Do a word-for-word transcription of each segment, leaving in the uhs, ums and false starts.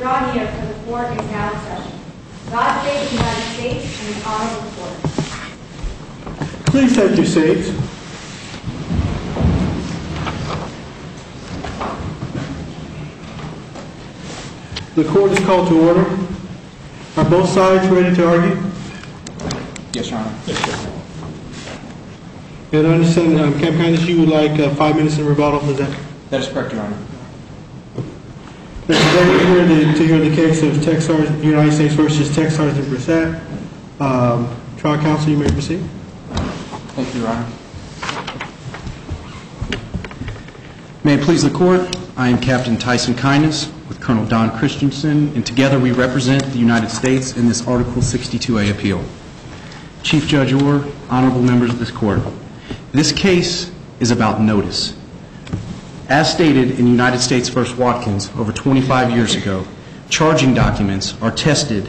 Draw near, for the court is now in session. God save the United States and the honorable court. Please take your seats. The court is called to order. Are both sides ready to argue? Yes, Your Honor. Yes, sir. And I understand, um, Captain Kindness, you would like uh, five minutes in rebuttal, is that? That is correct, Your Honor. Today we're here to, to hear the case of Tech Sergeant, United States versus Tech Sergeant Brissett. Um, trial counsel, you may proceed. Thank you, Your Honor. May it please the court, I am Captain Tyson Kindness with Colonel Don Christensen, and together we represent the United States in this Article sixty-two A appeal. Chief Judge Orr, honorable members of this court, this case is about notice. As stated in United States v. Watkins over twenty-five years ago, charging documents are tested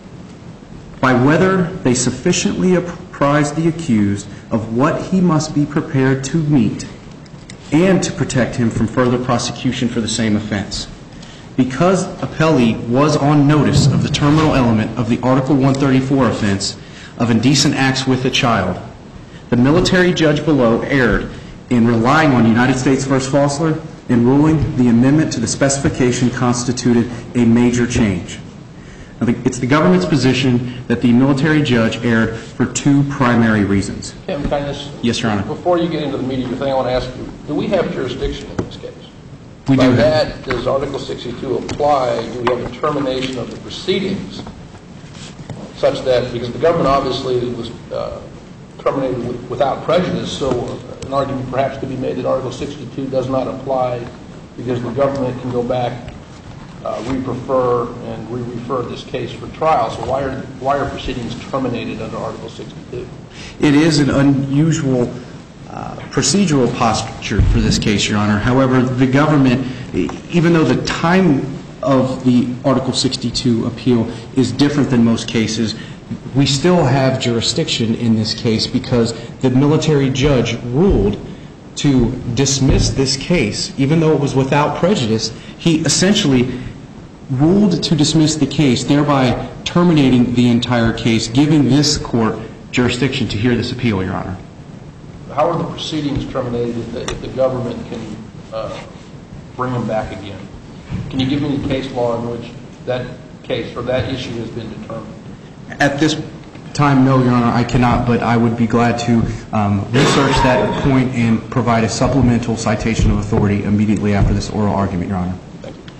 by whether they sufficiently apprise the accused of what he must be prepared to meet and to protect him from further prosecution for the same offense. Because appellee was on notice of the terminal element of the Article one thirty-four offense of indecent acts with a child, the military judge below erred in relying on United States v. Fossler in ruling the amendment to the specification constituted a major change. Now, it's the government's position that the military judge erred for two primary reasons. Captain Kindness? Yes, Your Honor. Before you get into the meat of your thing, I want to ask you, do we have jurisdiction in this case? We By do that, have. does Article sixty-two apply? Do we have a termination of the proceedings such that, because the government obviously was uh, terminated with, without prejudice, so an argument perhaps could be made that Article sixty-two does not apply because the government can go back, uh, re-prefer, and re-refer this case for trial. So why are, why are proceedings terminated under Article sixty-two? It is an unusual uh, procedural posture for this case, Your Honor. However, the government, even though the time of the Article sixty-two appeal is different than most cases, we still have jurisdiction in this case because the military judge ruled to dismiss this case. Even though it was without prejudice, he essentially ruled to dismiss the case, thereby terminating the entire case, giving this court jurisdiction to hear this appeal, Your Honor. How are the proceedings terminated if the, if the government can uh, bring them back again? Can you give me the case law in which that case or that issue has been determined? At this time, no, Your Honor, I cannot, but I would be glad to um, research that point and provide a supplemental citation of authority immediately after this oral argument, Your Honor. Thank you.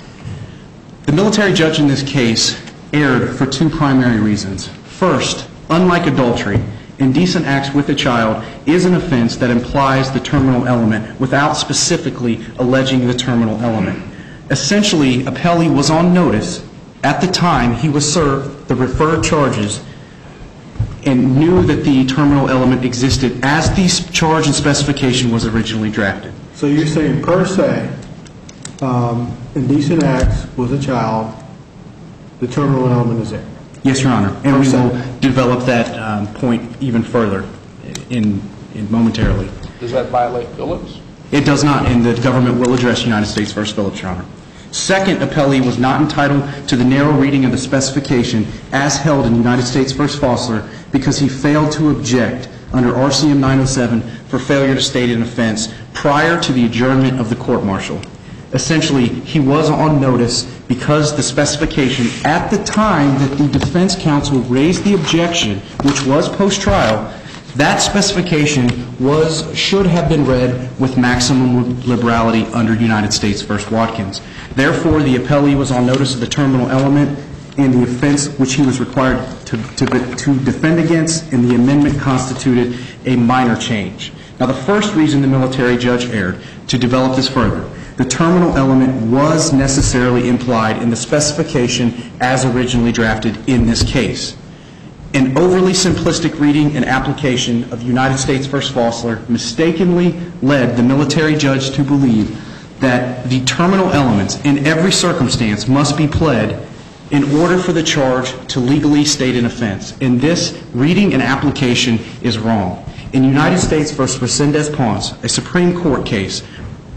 The military judge in this case erred for two primary reasons. First, unlike adultery, indecent acts with a child is an offense that implies the terminal element without specifically alleging the terminal element. Essentially, appellee was on notice at the time he was served the referred charges and knew that the terminal element existed as the charge and specification was originally drafted. So you're saying per se, um, indecent acts with a child, the terminal element is there? Yes, Your Honor, and Per we se. will develop that um, point even further in, in momentarily. Does that violate Phillips? It does not, and the government will address United States v. Phillips, Your Honor. Second, appellee was not entitled to the narrow reading of the specification as held in United States v. Fossler because he failed to object under R C M nine oh seven for failure to state an offense prior to the adjournment of the court-martial. Essentially, he was on notice because the specification at the time that the defense counsel raised the objection, which was post-trial, that specification was, should have been read with maximum liberality under United States v. Watkins. Therefore, the appellee was on notice of the terminal element and the offense which he was required to, to, to defend against, and the amendment constituted a minor change. Now, the first reason the military judge erred, to develop this further, the terminal element was necessarily implied in the specification as originally drafted in this case. An overly simplistic reading and application of United States v. Fossler mistakenly led the military judge to believe that the terminal elements in every circumstance must be pled in order for the charge to legally state an offense. And this reading and application is wrong. In United States v. Resendez-Ponce, a Supreme Court case,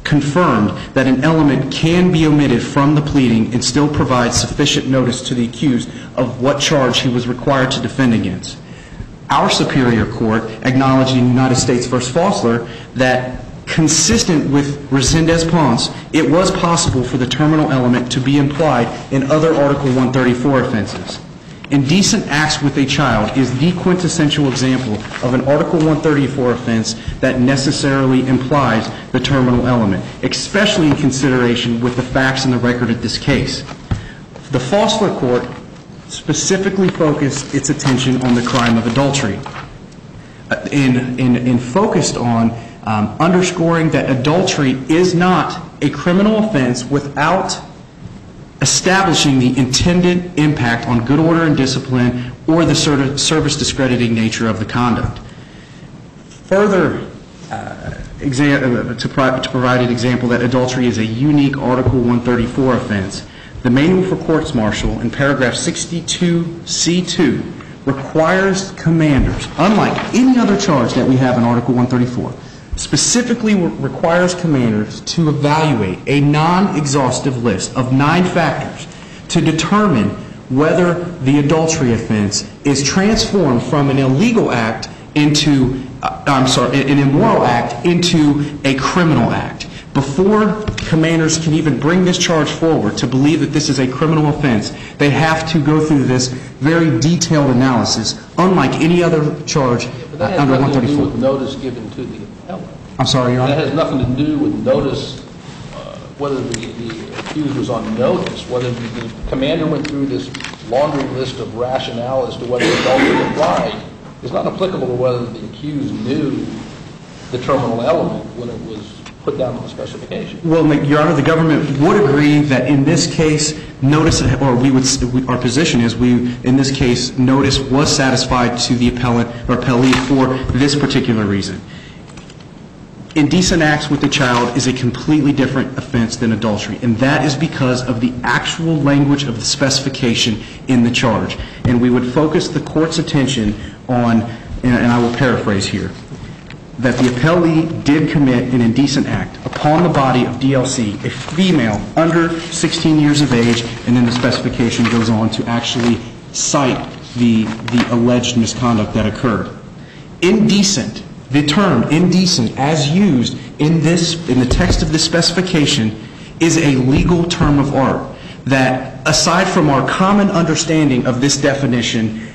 confirmed that an element can be omitted from the pleading and still provide sufficient notice to the accused of what charge he was required to defend against. Our superior court acknowledged in United States v. Fossler that consistent with Resendez-Ponce, it was possible for the terminal element to be implied in other Article one thirty-four offenses. Indecent acts with a child is the quintessential example of an Article one thirty-four offense that necessarily implies the terminal element, especially in consideration with the facts in the record of this case. The Fossler court specifically focused its attention on the crime of adultery and, and, and focused on um, underscoring that adultery is not a criminal offense without establishing the intended impact on good order and discipline or the service discrediting nature of the conduct. Further, uh, exam- to, pro- to provide an example that adultery is a unique Article one thirty-four offense, the Manual for Courts Martial in paragraph sixty-two C two requires commanders, unlike any other charge that we have in Article one thirty-four, specifically requires commanders to evaluate a non-exhaustive list of nine factors to determine whether the adultery offense is transformed from an illegal act into, uh, I'm sorry, an immoral act into a criminal act. Before commanders can even bring this charge forward to believe that this is a criminal offense, they have to go through this very detailed analysis, unlike any other charge uh, under one thirty-four. That has nothing to do with notice given to the appellant. I'm sorry, Your Honor? That has nothing to do with notice, uh, whether the, the accused was on notice, whether the, the commander went through this laundry list of rationale as to whether adultery applied is not applicable to whether the accused knew the terminal element when it was put down on the specification. Well, Your Honor, the government would agree that in this case, notice, or we would, our position is we, in this case, notice was satisfied to the appellant or appellee for this particular reason. Indecent acts with a child is a completely different offense than adultery, and that is because of the actual language of the specification in the charge. And we would focus the court's attention on, and I will paraphrase here, that the appellee did commit an indecent act upon the body of D L C, a female under sixteen years of age, and then the specification goes on to actually cite the, the alleged misconduct that occurred. Indecent, the term indecent as used in this, in the text of this specification, is a legal term of art that, aside from our common understanding of this definition,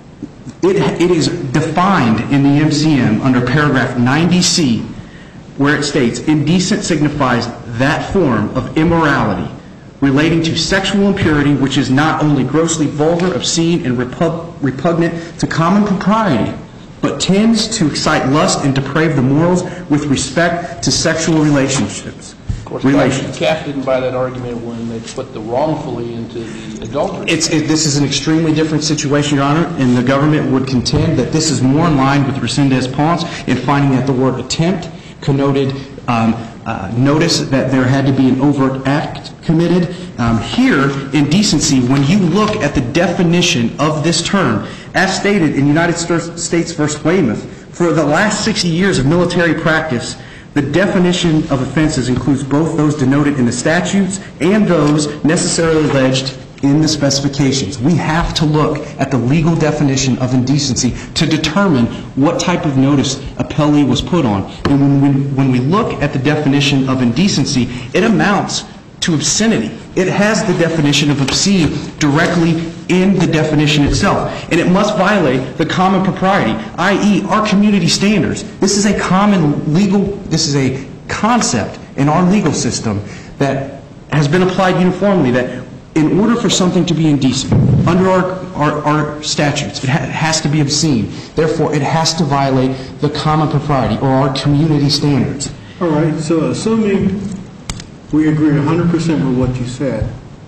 It, it is defined in the M C M under paragraph ninety C, where it states, indecent signifies that form of immorality relating to sexual impurity which is not only grossly vulgar, obscene, and repug- repugnant to common propriety, but tends to excite lust and deprave the morals with respect to sexual relationships. Of course, Cass didn't buy that argument when they put the wrongfully into the adultery. It's, it, this is an extremely different situation, Your Honor, and the government would contend that this is more in line with Resendez-Ponce in finding that the word attempt connoted um, uh, notice that there had to be an overt act committed. Um, here, indecency, when you look at the definition of this term, as stated in United States v. Weymouth, for the last sixty years of military practice, the definition of offenses includes both those denoted in the statutes and those necessarily alleged in the specifications. We have to look at the legal definition of indecency to determine what type of notice appellee was put on. And when we, when we look at the definition of indecency, it amounts to obscenity. It has the definition of obscene directly in the definition itself. And it must violate the common propriety, that is our community standards. This is a common legal, this is a concept in our legal system that has been applied uniformly, that in order for something to be indecent, under our, our, our statutes, it, ha- it has to be obscene. Therefore, it has to violate the common propriety or our community standards. All right, so assuming we agree one hundred percent with what you said,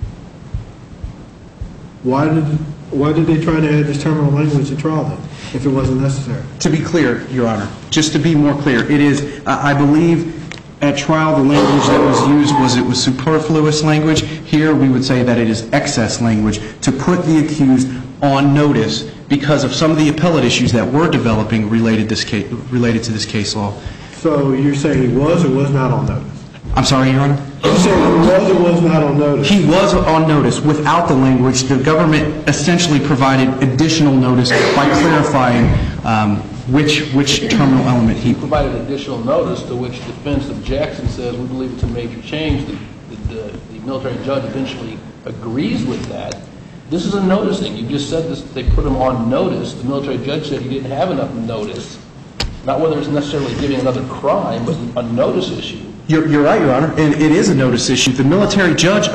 why did why did they try to add this terminal language to trial then, if it wasn't necessary? To be clear, Your Honor, just to be more clear, it is, uh, I believe, at trial the language that was used was it was superfluous language. Here we would say that it is excess language to put the accused on notice because of some of the appellate issues that were developing related, this case, related to this case law. So you're saying he was or was not on notice? I'm sorry, Your Honor? You said he was or was not on notice? He was on notice without the language. The government essentially provided additional notice by clarifying um, which which terminal element he... He provided additional notice to which defense objects and says, we believe it's a major change. The, the, the, the military judge eventually agrees with that. This is a noticing. You just said this, they put him on notice. The military judge said he didn't have enough notice. Not whether it's necessarily giving another crime, but a notice issue. You're, you're right, Your Honor, and it is a notice issue. The military judge,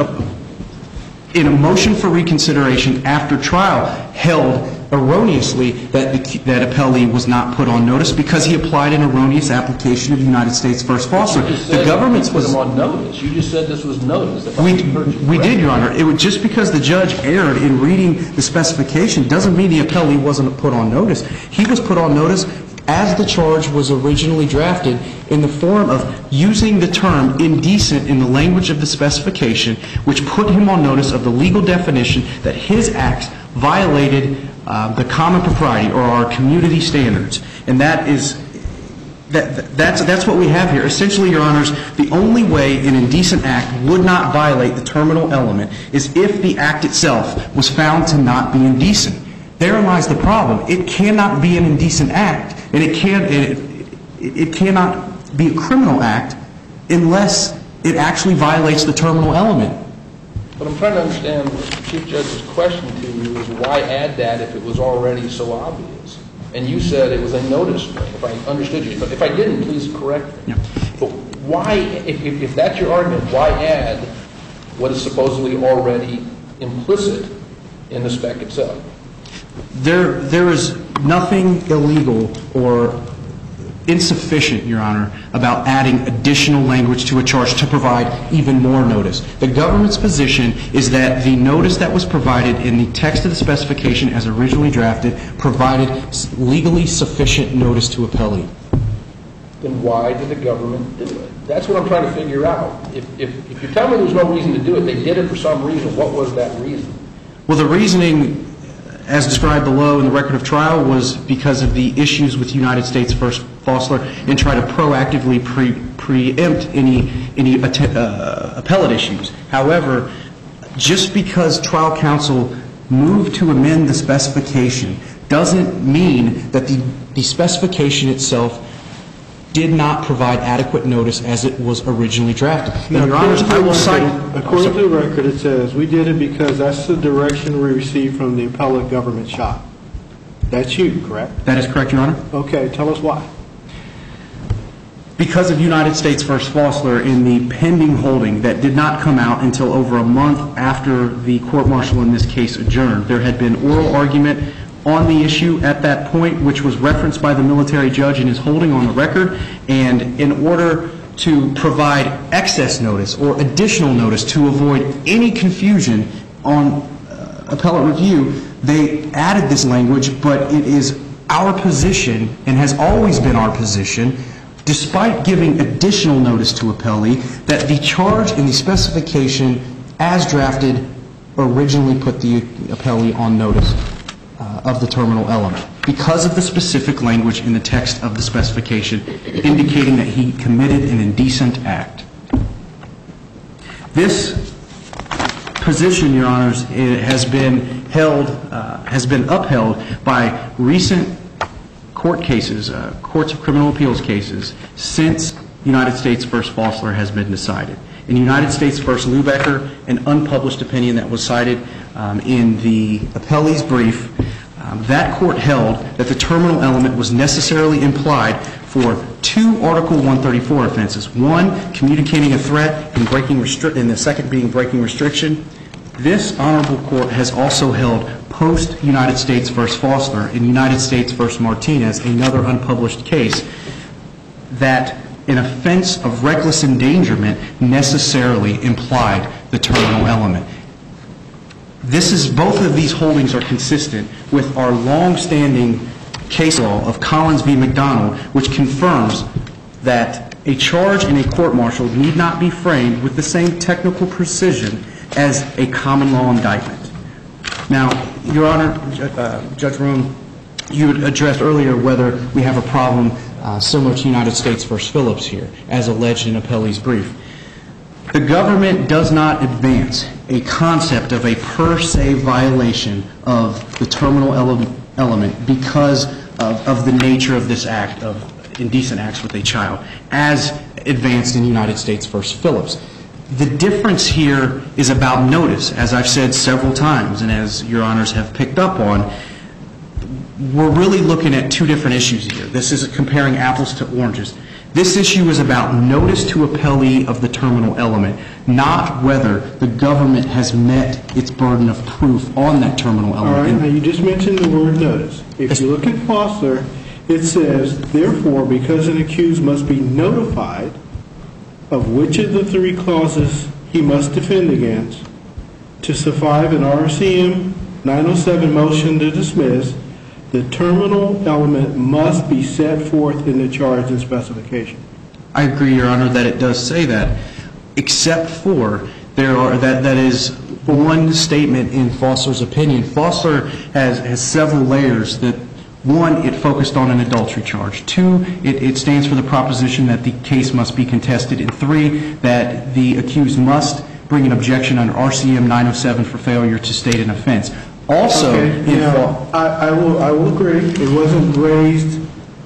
in a motion for reconsideration after trial, held erroneously that that appellee was not put on notice because he applied an erroneous application of United States First Foster. The government's put him on notice. You just said this was notice. We, we did, Your Honor. It was just because the judge erred in reading the specification doesn't mean the appellee wasn't put on notice. He was put on notice as the charge was originally drafted in the form of using the term indecent in the language of the specification, which put him on notice of the legal definition that his acts violated uh, the common propriety or our community standards. And that is, that, that's, that's what we have here. Essentially, Your Honors, the only way an indecent act would not violate the terminal element is if the act itself was found to not be indecent. Therein lies the problem. It cannot be an indecent act, and it can it, it cannot be a criminal act unless it actually violates the terminal element. But I'm trying to understand the Chief Judge's question to you is why add that if it was already so obvious? And you said it was a notice thing, if I understood you. But if I didn't, please correct me. Yeah. But why, if, if, if that's your argument, why add what is supposedly already implicit in the spec itself? There, there is nothing illegal or insufficient, Your Honor, about adding additional language to a charge to provide even more notice. The government's position is that the notice that was provided in the text of the specification as originally drafted provided legally sufficient notice to appellee. Then why did the government do it? That's what I'm trying to figure out. If, if, if you tell me there's no reason to do it, they did it for some reason. What was that reason? Well, the reasoning, as described below in the record of trial, was because of the issues with United States First Foster and try to proactively pre preempt any any uh, appellate issues. However, just because trial counsel moved to amend the specification doesn't mean that the, the specification itself did not provide adequate notice as it was originally drafted. Now, Your Honors, I will cite... According to the record, it says, we did it because that's the direction we received from the appellate government shop. That's you, correct? That is correct, Your Honor. Okay, tell us why. Because of United States First Foster in the pending holding that did not come out until over a month after the court-martial in this case adjourned, there had been oral argument on the issue at that point, which was referenced by the military judge in his holding on the record, and in order to provide excess notice or additional notice to avoid any confusion on uh, appellate review, they added this language, but it is our position and has always been our position, despite giving additional notice to appellee, that the charge in the specification as drafted originally put the appellee on notice uh, of the terminal element because of the specific language in the text of the specification indicating that he committed an indecent act. This position, Your Honors, it has been held, uh, has been upheld by recent court cases, uh, courts of criminal appeals cases, since United States First Foster has been decided. In United States First Lubecker, an unpublished opinion that was cited um, in the appellee's brief, um, that court held that the terminal element was necessarily implied for two Article one thirty-four offenses. One, communicating a threat and breaking restri- and the second being breaking restriction. This honorable court has also held post-United States First Foster in United States First Martinez, another unpublished case, that an offense of reckless endangerment necessarily implied the terminal element. This is, both of these holdings are consistent with our long-standing case law of Collins v. McDonald, which confirms that a charge in a court-martial need not be framed with the same technical precision as a common law indictment. Now, Your Honor, uh, Judge Room, you had addressed earlier whether we have a problem uh, similar to United States v. Phillips here, as alleged in appellee's brief. The government does not advance a concept of a per se violation of the terminal ele- element because of, of the nature of this act of indecent acts with a child, as advanced in United States v. Phillips. The difference here is about notice, as I've said several times, and as Your Honors have picked up on. We're really looking at two different issues here. This is comparing apples to oranges. This issue is about notice to appellee of the terminal element, not whether the government has met its burden of proof on that terminal element. All right, now you just mentioned the word notice. If you look at Foster, it says, therefore, because an accused must be notified of which of the three clauses he must defend against to survive an R C M nine oh seven motion to dismiss, the terminal element must be set forth in the charge and specification. I agree, Your Honor, that it does say that, except for there are that that is one statement in Foster's opinion. Foster has, has several layers. That one, it focused on an adultery charge. Two, it, it stands for the proposition that the case must be contested. And three, that the accused must bring an objection under R C M nine oh seven for failure to state an offense. Also, okay, now, I, I will I will agree it wasn't raised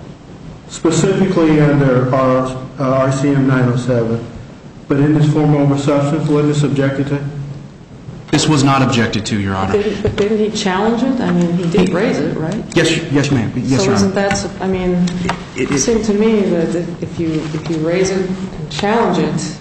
specifically under our, uh, R C M nine oh seven, but in this form over substance, was this objected to? This was not objected to, Your Honor. Did, but didn't he challenge it? I mean, he did raise it, right? Yes, yes, ma'am. Yes, so Your isn't Honor. that? I mean, it, it, it seemed to me that if you if you raise it and challenge it,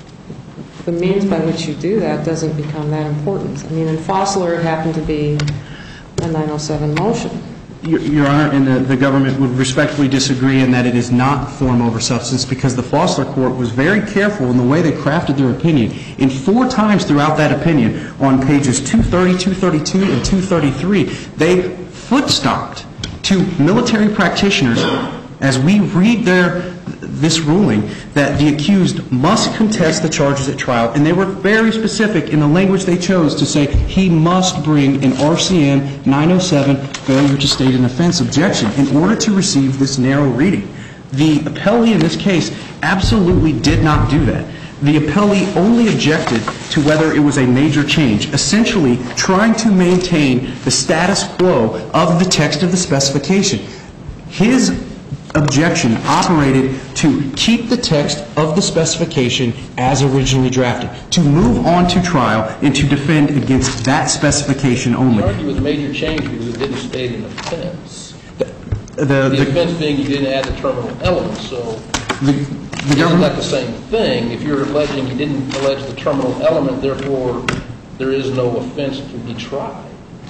the means by which you do that doesn't become that important. I mean, in Fossler, it happened to be a nine oh seven motion. Your, Your Honor, and the, the government would respectfully disagree in that it is not form over substance because the Fossler court was very careful in the way they crafted their opinion. In four times throughout that opinion, on pages two thirty, two thirty-two, and two thirty-three, they foot-stomped to military practitioners as we read their this ruling that the accused must contest the charges at trial, and they were very specific in the language they chose to say he must bring an R C M nine oh seven failure to state an offense objection in order to receive this narrow reading. The appellee in this case absolutely did not do that. The appellee only objected to whether it was a major change, essentially trying to maintain the status quo of the text of the specification. His objection operated to keep the text of the specification as originally drafted, to move on to trial, and to defend against that specification only. You argue with major change because it didn't state an offense. The, the, The the offense being you didn't add the terminal element, so the, the isn't government, that the same thing? If you're alleging you didn't allege the terminal element, therefore there is no offense to be tried.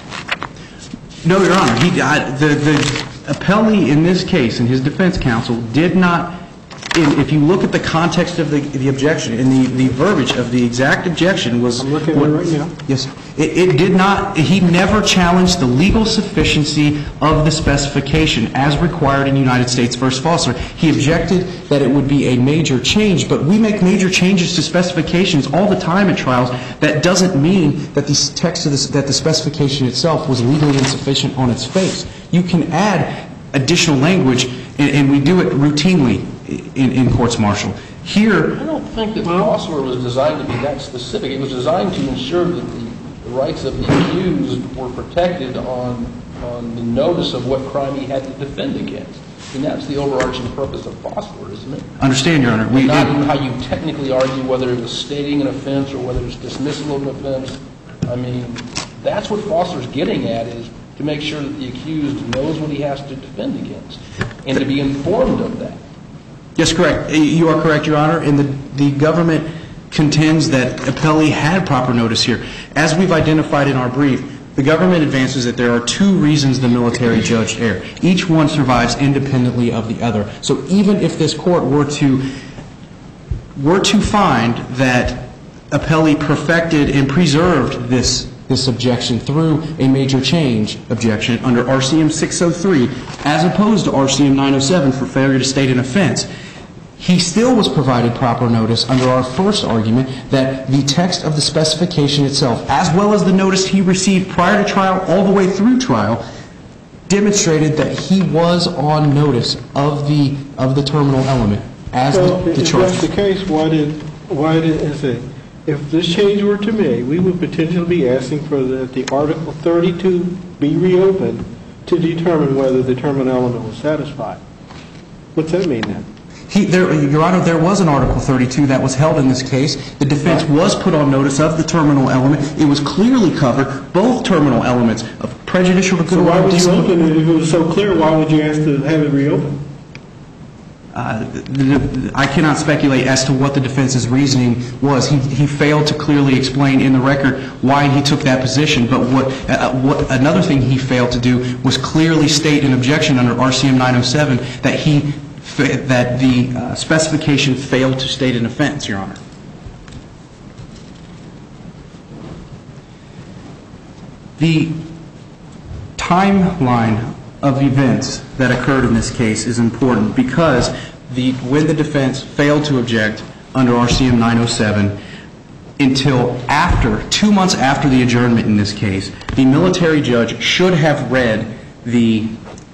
No, Your Honor. He, I, the, the appellee in this case, and his defense counsel, did not, in, if you look at the context of the, the objection, and the, the verbiage of the exact objection was... I'm looking at it right now. Yes. It, it did not, he never challenged the legal sufficiency of the specification as required in United States v. Fossler. He objected that it would be a major change, but we make major changes to specifications all the time at trials. That doesn't mean that the text of this, that the specification itself was legally insufficient on its face. You can add additional language, and, and we do it routinely in, in courts martial. Here... I don't think that Fossler was designed to be that specific. It was designed to ensure that the The rights of the accused were protected on on the notice of what crime he had to defend against. And that's the overarching purpose of Fossler, isn't it? Understand, Your Honor. We, Not it, how you technically argue whether it was stating an offense or whether it's dismissal of an offense. I mean, that's what Fossler's getting at, is to make sure that the accused knows what he has to defend against and to be informed of that. Yes, correct. You are correct, Your Honor. And the, the government contends that appellee had proper notice here. As we've identified in our brief, the government advances that there are two reasons the military judge erred. Each one survives independently of the other. So even if this court were to were to find that appellee perfected and preserved this this objection through a major change objection under R C M six oh three, as opposed to R C M nine oh seven for failure to state an offense, he still was provided proper notice under our first argument that the text of the specification itself, as well as the notice he received prior to trial all the way through trial, demonstrated that he was on notice of the of the terminal element as So the, the if charge. that's the case, why did why did it say, if this change were to be made, we would potentially be asking for the, the Article thirty-two be reopened to determine whether the terminal element was satisfied. What's that mean then? He, there, Your Honor, there was an Article thirty-two that was held in this case. The defense was put on notice of the terminal element. It was clearly covered, both terminal elements of prejudicial to good So why order would you discipline. open it if it was so clear? Why would you ask to have it reopened? Uh, the, the, I cannot speculate as to what the defense's reasoning was. He, he failed to clearly explain in the record why he took that position. But what, uh, what another thing he failed to do was clearly state an objection under R C M nine oh seven that he that the uh, specification failed to state an offense, Your Honor. The timeline of events that occurred in this case is important because the, when the defense failed to object under R C M nine oh seven until after, two months after the adjournment in this case, the military judge should have read the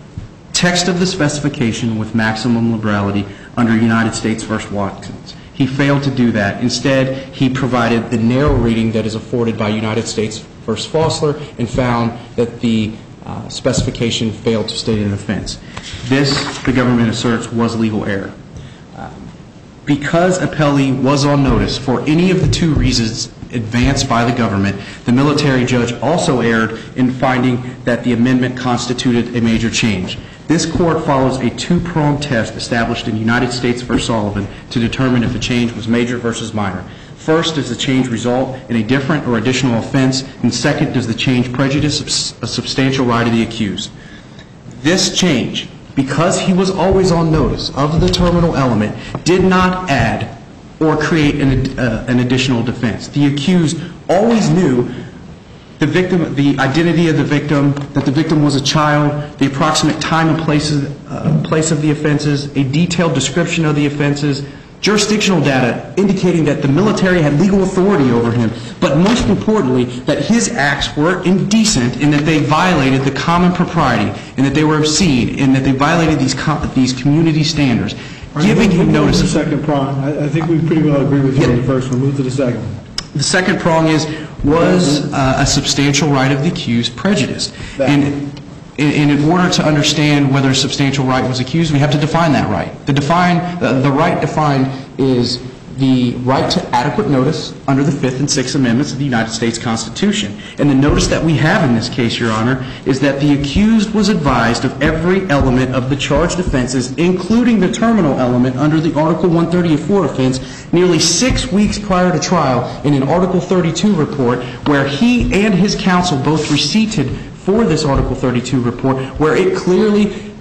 text of the specification with maximum liberality under United States v. Watkins. He failed to do that. Instead, he provided the narrow reading that is afforded by United States v. Fossler and found that the uh, specification failed to state an offense. This, the government asserts, was legal error. Um, because appellee was on notice for any of the two reasons advanced by the government, the military judge also erred in finding that the amendment constituted a major change. This court follows a two-pronged test established in United States v. Sullivan to determine if the change was major versus minor. First, does the change result in a different or additional offense? And second, does the change prejudice a substantial right of the accused? This change, because he was always on notice of the terminal element, did not add or create an, uh, an additional defense. The accused always knew the victim, the identity of the victim, that the victim was a child, the approximate time and place of, uh, place of the offenses, a detailed description of the offenses, jurisdictional data indicating that the military had legal authority over him, but most importantly, that his acts were indecent in that they violated the common propriety and that they were obscene and that they violated these, com- these community standards. Right, Giving him notice. The second prong, I, I think we pretty well agree with you on the first one. Move to the second one. The second prong is, was uh, a substantial right of the accused prejudiced? And in, in order to understand whether a substantial right was accused, we have to define that right. The, define, the, the right defined is the right to adequate notice under the Fifth and Sixth Amendments of the United States Constitution. And the notice that we have in this case, Your Honor, is that the accused was advised of every element of the charged offenses, including the terminal element under the Article one thirty-four offense, nearly six weeks prior to trial in an Article thirty-two report where he and his counsel both receipted for this Article thirty-two report, where it clearly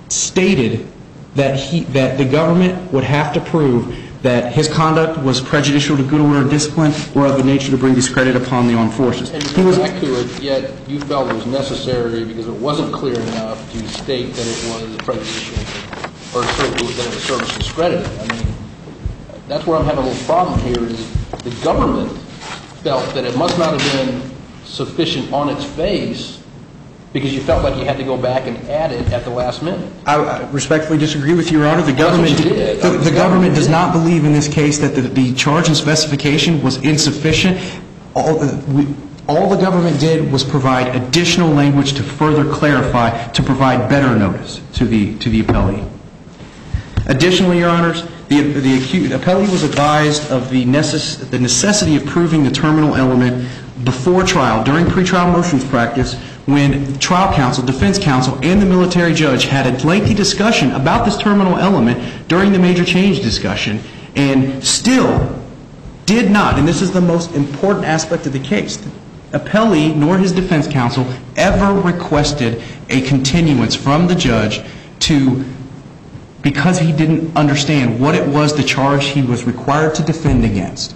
stated that he, that the government would have to prove that his conduct was prejudicial to good order and discipline or of a nature to bring discredit upon the armed forces. And He to was go back to it, yet you felt it was necessary because it wasn't clear enough to state that it was prejudicial or that it was service discredited. I mean, that's where I'm having a little problem here is the government felt that it must not have been sufficient on its face because you felt like you had to go back and add it at the last minute. I, I respectfully disagree with you, Your Honor. The government, That's what you did. the, the, The government government does did. not believe in this case that the, the charge and specification was insufficient. All, uh, we, all the government did was provide additional language to further clarify, to provide better notice to the to the appellee. Additionally, Your Honors, the, the accused, appellee was advised of the, necess, the necessity of proving the terminal element before trial, during pretrial motions practice, when trial counsel, defense counsel, and the military judge had a lengthy discussion about this terminal element during the major change discussion, and still did not, and this is the most important aspect of the case, appellee nor his defense counsel ever requested a continuance from the judge to, because he didn't understand what it was the charge he was required to defend against.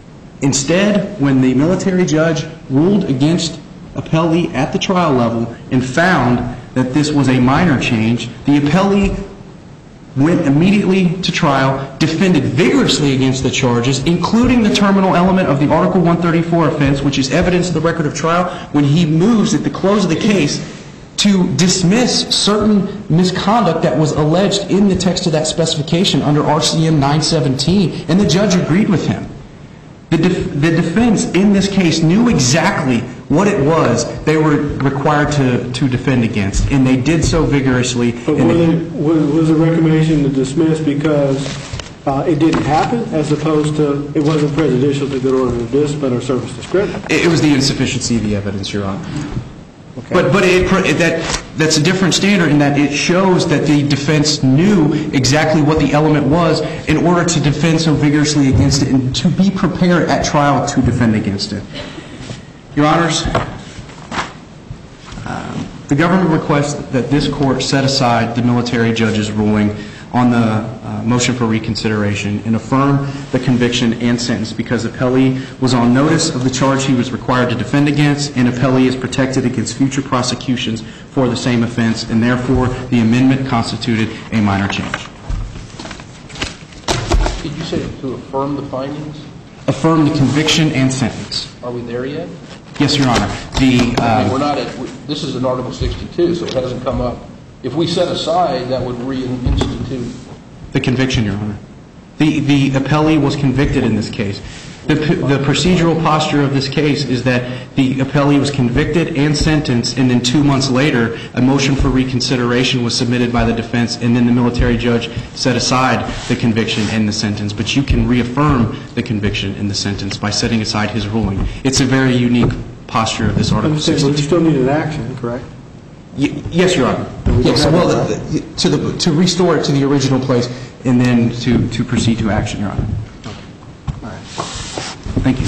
Instead, when the military judge ruled against appellee at the trial level and found that this was a minor change, the appellee went immediately to trial, defended vigorously against the charges, including the terminal element of the Article one thirty-four offense, which is evidence of the record of trial. When he moves at the close of the case, to dismiss certain misconduct that was alleged in the text of that specification under R C M nine seventeen, and the judge agreed with him. The, def- the defense in this case knew exactly what it was they were required to, to defend against, and they did so vigorously. But were they, was, was the recommendation to dismiss because uh, it didn't happen, as opposed to it wasn't prejudicial to good order of discipline or service discretion? It, it was the insufficiency of the evidence, Your Honor. Okay. But but it, that that's a different standard in that it shows that the defense knew exactly what the element was in order to defend so vigorously against it and to be prepared at trial to defend against it. Your Honors, uh, the government requests that this court set aside the military judge's ruling on the uh, motion for reconsideration and affirm the conviction and sentence because appellee was on notice of the charge he was required to defend against, and appellee is protected against future prosecutions for the same offense, and therefore the amendment constituted a minor change. Did you say to affirm the findings? Affirm the conviction and sentence. Are we there yet? Yes, Your Honor. The uh, I mean, we're not at, this is an Article sixty-two, so it hasn't come up. If we set aside, that would reinstitute the conviction, Your Honor. The the appellee was convicted in this case. The, the procedural posture of this case is that the appellee was convicted and sentenced, and then two months later, a motion for reconsideration was submitted by the defense, and then the military judge set aside the conviction and the sentence. But you can reaffirm the conviction and the sentence by setting aside his ruling. It's a very unique posture of this Article sixty-two. But you still need an action, correct? Y- yes, Your Honor. Yes, well, the, the, to, the, to restore it to the original place and then to, to proceed to action, Your Honor. All right. Thank you.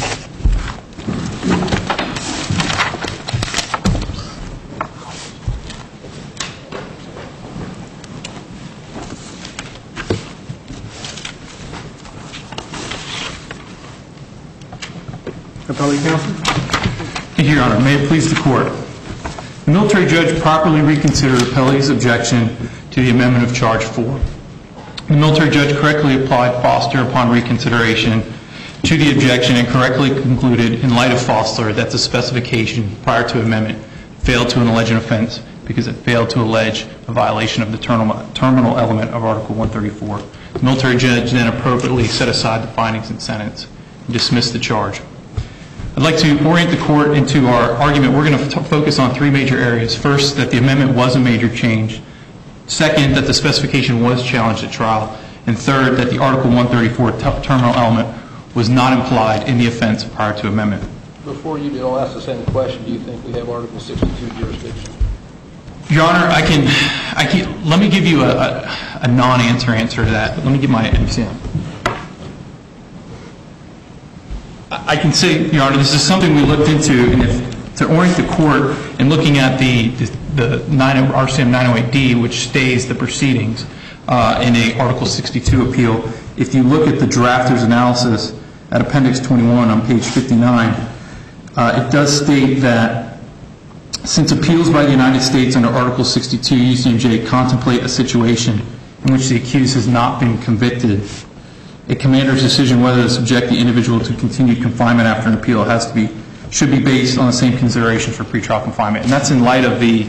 Appellee counsel? Thank you, Your Honor. May it please the Court. The military judge properly reconsidered appellee's objection to the amendment of Charge four. The military judge correctly applied Foster upon reconsideration to the objection and correctly concluded, in light of Foster, that the specification prior to amendment failed to allege an offense because it failed to allege a violation of the terminal, terminal element of Article one thirty-four. The military judge then appropriately set aside the findings and sentence and dismissed the charge. I'd like to orient the Court into our argument. We're going to f- focus on three major areas. First, that the amendment was a major change. Second, that the specification was challenged at trial. And third, that the Article one thirty-four t- terminal element was not implied in the offense prior to amendment. Before you do, I'll ask the same question. Do you think we have Article sixty-two jurisdiction? Your Honor, I can, I can, let me give you a, a, a non-answer answer to that. Let me get my exam. I can say, Your Honor, this is something we looked into, and if, to orient the Court in looking at the, the, the R C M nine oh eight D, which stays the proceedings uh, in a Article sixty-two appeal, if you look at the drafter's analysis at Appendix twenty-one on page fifty-nine, uh, it does state that since appeals by the United States under Article sixty-two U C M J contemplate a situation in which the accused has not been convicted, a commander's decision whether to subject the individual to continued confinement after an appeal has to be, should be based on the same consideration for pretrial confinement. And that's in light of the,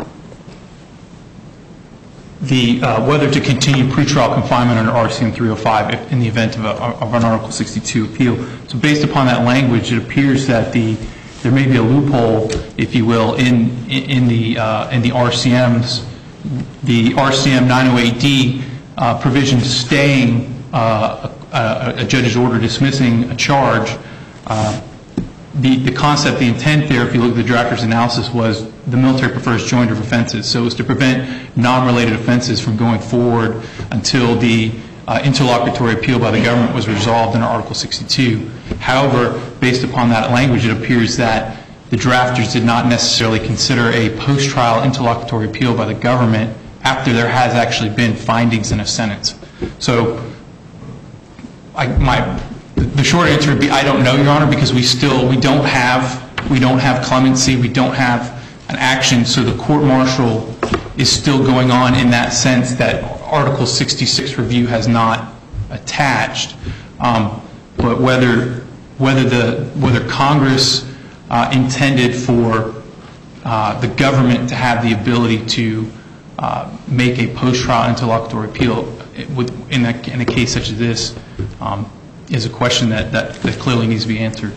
the uh, whether to continue pretrial confinement under R C M three oh five if, in the event of, a, of an Article sixty-two appeal. So based upon that language, it appears that the there may be a loophole, if you will, in in, in the uh, in the R C Ms, the R C M nine oh eight D uh, provision staying uh, a, a judge's order dismissing a charge. Uh, the the concept, the intent there, if you look at the drafter's analysis, was the military prefers joinder of offenses, so it was to prevent non-related offenses from going forward until the uh, interlocutory appeal by the government was resolved in Article sixty-two. However, based upon that language, it appears that the drafters did not necessarily consider a post-trial interlocutory appeal by the government after there has actually been findings in a sentence. So, I, my the short answer would be I don't know, Your Honor, because we still we don't have we don't have clemency, we don't have an action, so the court-martial is still going on in that sense that Article sixty-six review has not attached. Um, but whether whether the whether Congress uh, intended for uh, the government to have the ability to uh, make a post-trial interlocutory appeal in a, in a case such as this um, is a question that, that, that clearly needs to be answered.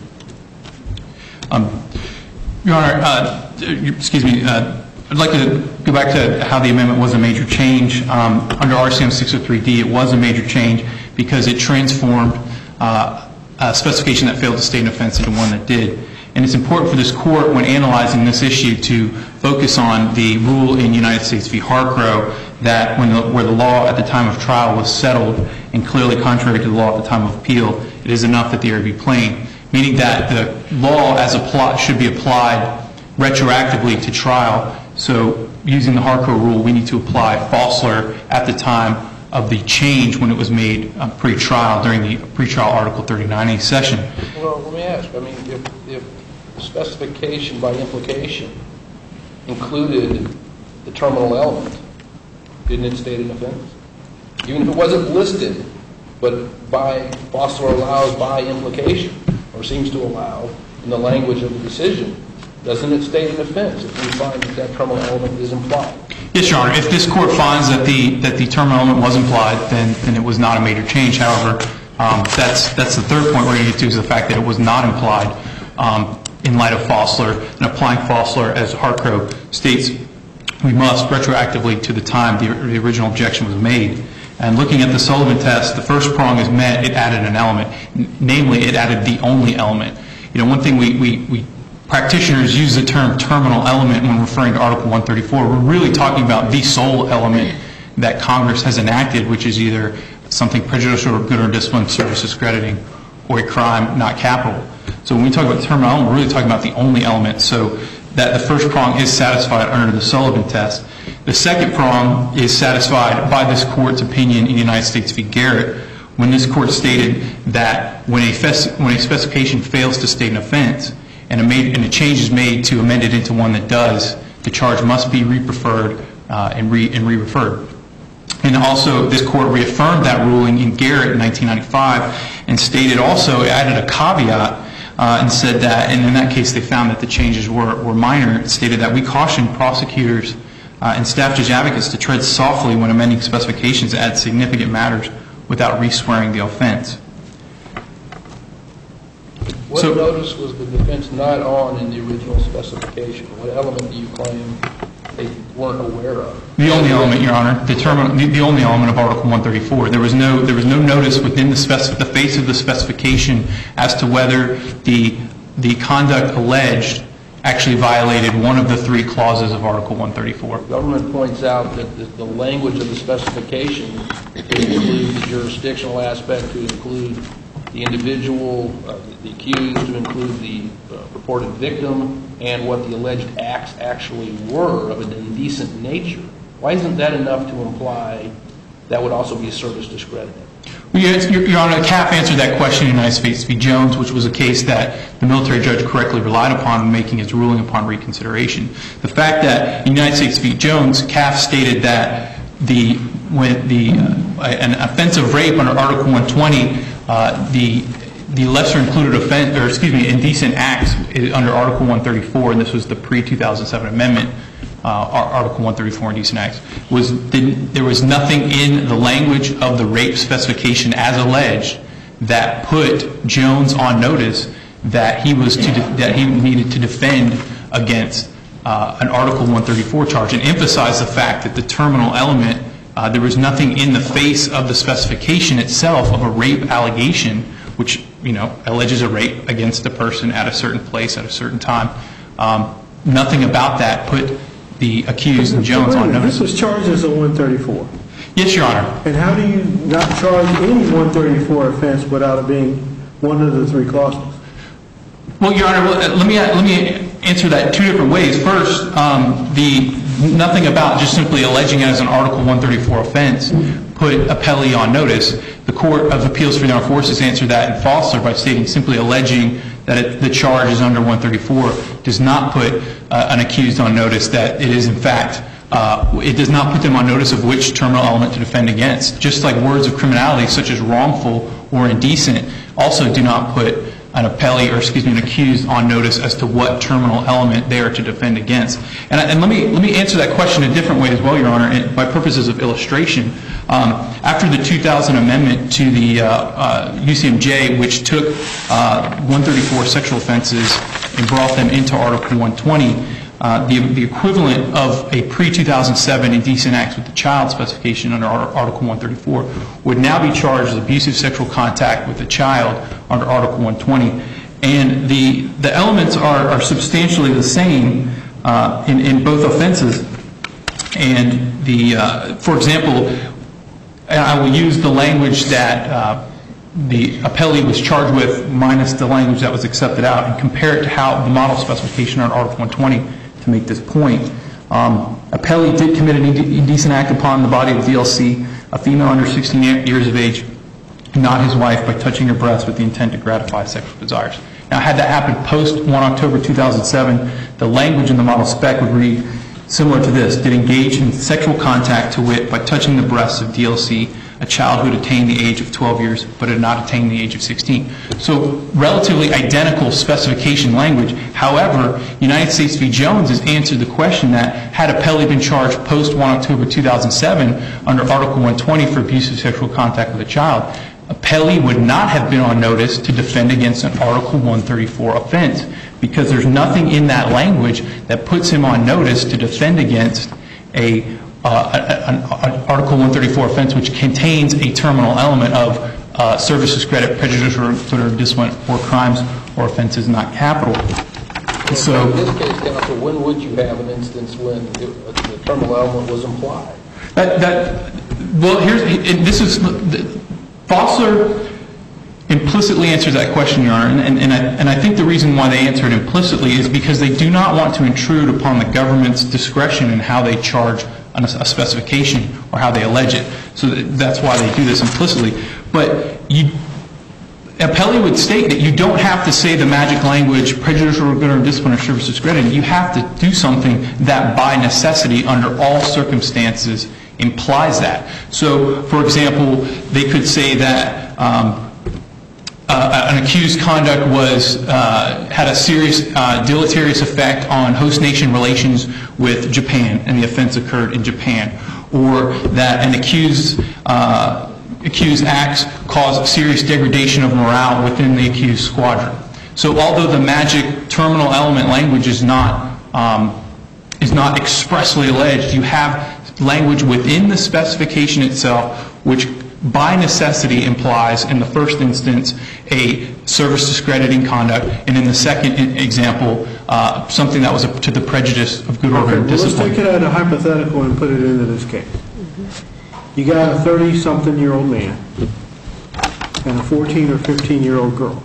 Um, Your Honor, uh, excuse me, uh, I'd like to go back to how the amendment was a major change. Um, under R C M six oh three D, it was a major change because it transformed uh, a specification that failed to state an offense into one that did. And it's important for this Court, when analyzing this issue, to focus on the rule in United States v. Harcrow that when the, where the law at the time of trial was settled and clearly contrary to the law at the time of appeal, it is enough that the error be plain, meaning that the law as a plot should be applied retroactively to trial. So using the Harcrow rule, we need to apply Fossler at the time of the change when it was made uh, pre-trial during the pre-trial Article thirty-nine A session. Well, let me ask. I mean, if, if specification by implication included the terminal element, didn't it state an offense? Even if it wasn't listed, but by Fossler allows by implication, or seems to allow in the language of the decision, doesn't it state an offense if we find that that terminal element is implied? Yes, Your Honor. If this Court finds that the that the terminal element was implied, then then it was not a major change. However, um, that's that's the third point we're going to get to, is the fact that it was not implied um, in light of Fossler. And applying Fossler, as Harcrow states, we must retroactively to the time the, the original objection was made. And looking at the Sullivan test, the first prong is met. It added an element, N- namely, it added the only element. You know, one thing we we, we practitioners use the term terminal element when referring to Article one thirty-four. We're really talking about the sole element that Congress has enacted, which is either something prejudicial or good or discipline, service discrediting, or a crime not capital. So when we talk about the terminal element, we're really talking about the only element. So that the first prong is satisfied under the Sullivan test. The second prong is satisfied by this Court's opinion in United States v. Garrett, when this Court stated that when a, fes- when a specification fails to state an offense, and a, made, and a change is made to amend it into one that does, the charge must be re-preferred uh, and, re- and re-referred. And also, this Court reaffirmed that ruling in Garrett in nineteen ninety-five and stated also, added a caveat uh, and said that, and in that case they found that the changes were, were minor. It stated that we caution prosecutors uh, and staff judge advocates to tread softly when amending specifications that add significant matters without re-swearing the offense. What So, notice was the defense not on in the original specification? What element do you claim they weren't aware of? The only element, Your Honor, the, term, the, the only element of Article one thirty-four. There was no, there was no notice within the, spec, the face of the specification as to whether the, the conduct alleged actually violated one of the three clauses of Article one thirty-four. The government points out that the, the language of the specification includes the jurisdictional aspect, to include the individual, uh, the accused, to include the uh, purported victim, and what the alleged acts actually were of an indecent nature. Why isn't that enough to imply that would also be service discrediting? Well, Your, Your Honor, C A F answered that question in United States v. Jones, which was a case that the military judge correctly relied upon in making its ruling upon reconsideration. The fact that in United States v. Jones, C A F stated that the when the uh, an offensive rape under Article one twenty, uh, the the lesser included offense, or excuse me, indecent acts under Article one thirty-four, and this was the pre two thousand seven amendment. Uh, Article one thirty-four, indecent acts, was didn't, there was nothing in the language of the rape specification as alleged that put Jones on notice that he was to de- that he needed to defend against uh, an Article one thirty-four charge, and emphasize the fact that the terminal element, uh, there was nothing in the face of the specification itself of a rape allegation, which, you know, alleges a rape against a person at a certain place at a certain time. Um, nothing about that put the accused and Jones on notice. This was charged as a one thirty-four. Yes, Your Honor. And how do you not charge any one thirty-four offense without it being one of the three clauses? Well, Your Honor, let me let me answer that two different ways. First, um, the nothing about just simply alleging it as an Article one thirty-four offense put appellee on notice. The Court of Appeals for the Armed Forces answered that in Fossler by stating simply alleging that it, the charge is under one thirty-four does not put uh, an accused on notice that it is in fact, uh, it does not put them on notice of which terminal element to defend against. Just like words of criminality such as wrongful or indecent also do not put an appellee, or excuse me, an accused on notice as to what terminal element they are to defend against. And, and let me let me answer that question a different way as well, Your Honor, and by purposes of illustration. Um, after the two thousand amendment to the uh, uh, U C M J, which took uh, one thirty-four sexual offenses and brought them into Article one twenty, uh, the, the equivalent of a pre two thousand seven indecent acts with the child specification under Article one thirty-four would now be charged with abusive sexual contact with a child under Article one twenty. And the, the elements are, are substantially the same uh, in, in both offenses. And the, uh, for example, I will use the language that uh, the appellee was charged with minus the language that was accepted out and compare it to how the model specification on Article one twenty to make this point. Um, appellee did commit an indecent act upon the body of D L C, a female under sixteen years of age, not his wife, by touching her breast with the intent to gratify sexual desires. Now, had that happened post first October two thousand seven, the language in the model spec would read similar to this: did engage in sexual contact, to wit, by touching the breasts of D L C, a child who had attained the age of twelve years but had not attained the age of sixteen. So relatively identical specification language. However, United States v. Jones has answered the question that had appellee been charged post first October two thousand seven under Article one twenty for abusive sexual contact with a child, appellee would not have been on notice to defend against an Article one thirty-four offense, because there's nothing in that language that puts him on notice to defend against a, uh, an, an Article one thirty-four offense which contains a terminal element of uh, service discredit, prejudice, or discipline, or crimes or offenses not capital. So, in this case, counsel, when would you have an instance when the, the terminal element was implied? That, that well, here's this is Fossler implicitly answers that question, Your Honor, and, and, I, and I think the reason why they answer it implicitly is because they do not want to intrude upon the government's discretion in how they charge a, a specification or how they allege it. So that's why they do this implicitly. But you, appellee would state that you don't have to say the magic language, prejudicial, or good or discipline, or service discredit. You have to do something that by necessity, under all circumstances, implies that. So, for example, they could say that um, Uh, an accused conduct was uh, had a serious uh, deleterious effect on host nation relations with Japan, and the offense occurred in Japan, or that an accused uh, accused acts caused serious degradation of morale within the accused squadron. So, although the magic terminal element language is not um, is not expressly alleged, you have language within the specification itself which by necessity implies, in the first instance, a service discrediting conduct, and in the second example, uh, something that was a, to the prejudice of good order and discipline. Let's take it out of hypothetical and put it into this case. You got a thirty-something-year-old man and a fourteen or fifteen-year-old girl,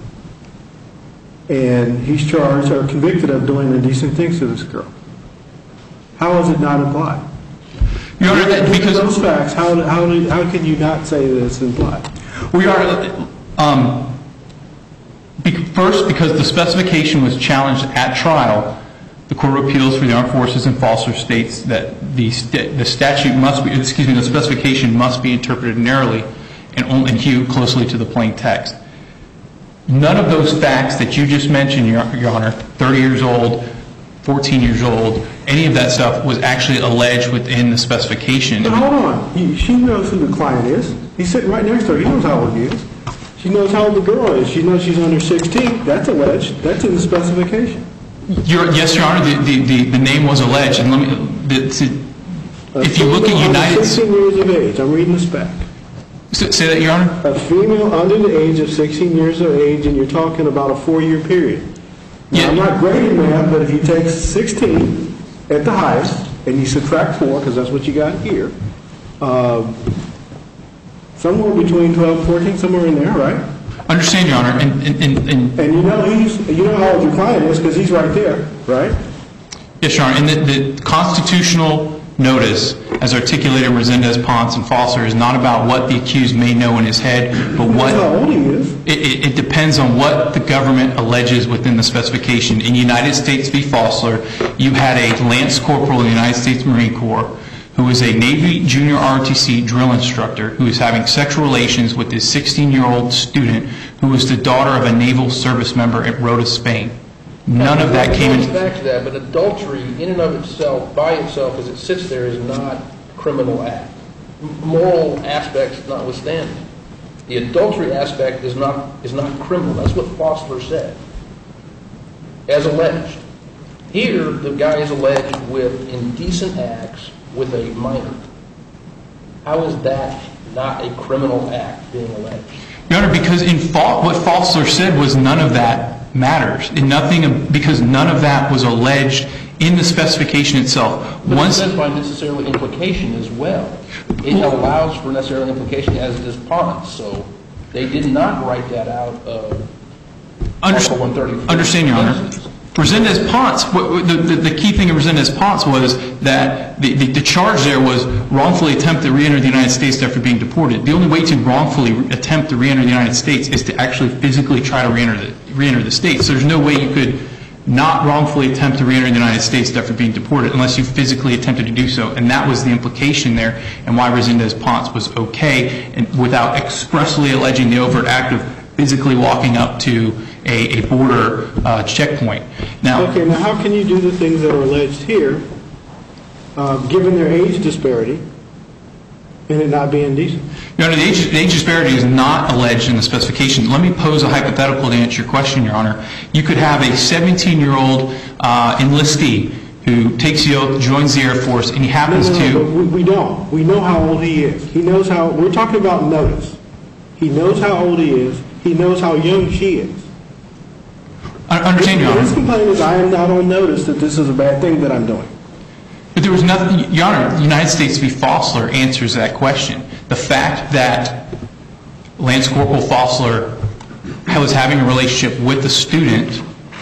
and he's charged or convicted of doing indecent things to this girl. How is it not implied? Your Honor, that, because those facts, how how how can you not say that it's implied? We are um, first, because the specification was challenged at trial. The Court of Appeals for the Armed Forces in Fossler states that the st the statute must be, excuse me, the specification must be interpreted narrowly and only and hew closely to the plain text. None of those facts that you just mentioned, Your, Your Honor, thirty years old, fourteen years old, any of that stuff was actually alleged within the specification. But hold on. He, she knows who the client is. He's sitting right next to her. He knows how old he is. She knows how old the girl is. She knows she's under sixteen. That's alleged. That's in the specification. Your, yes, Your Honor, the, the, the, the name was alleged. And let me, the, the, if you look at United States... sixteen years of age. I'm reading the spec. Say, say that, Your Honor? A female under the age of sixteen years of age, and you're talking about a four-year period. Now, Yeah. I'm not grading math, but if you take sixteen at the highest, and you subtract four, because that's what you got here, uh, somewhere between twelve and fourteen, somewhere in there, right? Understand, Your Honor, and... And, and, and And you know he's, you know how old your client is, because he's right there, right? yes, Your Honor, and the, the constitutional notice, as articulated in Resendez, Ponce, and Fossler, is not about what the accused may know in his head, but what... That's how old he is. It, it, it depends on what the government alleges within the specification. In United States v. Fossler, you had a Lance Corporal in the United States Marine Corps who is a Navy junior R O T C drill instructor who is having sexual relations with his sixteen-year-old student who is the daughter of a naval service member at Rota, Spain. None of that came in. in. Back to that, but adultery in and of itself, by itself, as it sits there, is not a criminal act. Moral aspects notwithstanding. The adultery aspect is not is not criminal. That's what Fossler said, as alleged. Here, the guy is alleged with indecent acts with a minor. How is that not a criminal act being alleged? Your Honor, because in Fa- what Fossler said was none of that matters. In nothing, because none of that was alleged in the specification itself. But Once, it says by necessarily implication as well. It allows for necessary implication, as does Ponce. So they did not write that out of Article one thirty-four. Understand, Your Honor. Resendez-Ponce, the, the, the key thing of Resendez-Ponce was that the, the, the charge there was wrongfully attempt to re-enter the United States after being deported. The only way to wrongfully attempt to re-enter the United States is to actually physically try to re-enter the, re-enter the States. So there's no way you could not wrongfully attempt to re-enter the United States after being deported unless you physically attempted to do so. And that was the implication there, and why Resendez-Ponce was okay, and without expressly alleging the overt act of physically walking up to a, a border uh, checkpoint. Now, Okay, now how can you do the things that are alleged here, uh, given their age disparity, and it not be indecent? Your Honor, the age, the age disparity is not alleged in the specification. Let me pose a hypothetical to answer your question, Your Honor. You could have a seventeen-year-old uh, enlistee who takes the oath, joins the Air Force, and he happens No, no, no, to... but we, we don't. We know how old he is. He knows how, we're talking about notice. He knows how old he is. He knows how young she is. I understand, Your His Honor. complaint is, I am not on notice that this is a bad thing that I'm doing. But there was nothing... Your Honor, United States v. Fossler answers that question. The fact that Lance Corporal Fossler was having a relationship with the student,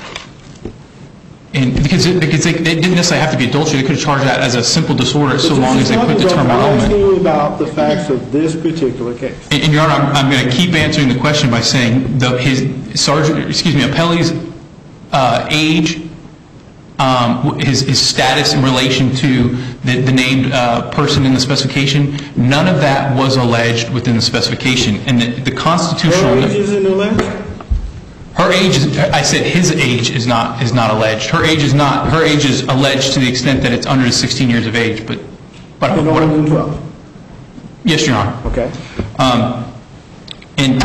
and because, it, because they, they didn't necessarily have to be adultery, they could have charged that as a simple disorder so long as they put the term I'm element. asking you about the facts of this particular case. And, and Your Honor, I'm, I'm going to keep answering the question by saying the, his sergeant, excuse me, Appellee's uh, age, um, his, his status in relation to the, the named uh, person in the specification, none of that was alleged within the specification. And the, the constitutional... Her age isn't alleged? Her age is, I said his age is not is not alleged. Her age is not. Her age is alleged to the extent that it's under sixteen years of age. But, but And older than twelve? yes, Your Honor. Okay. Um, and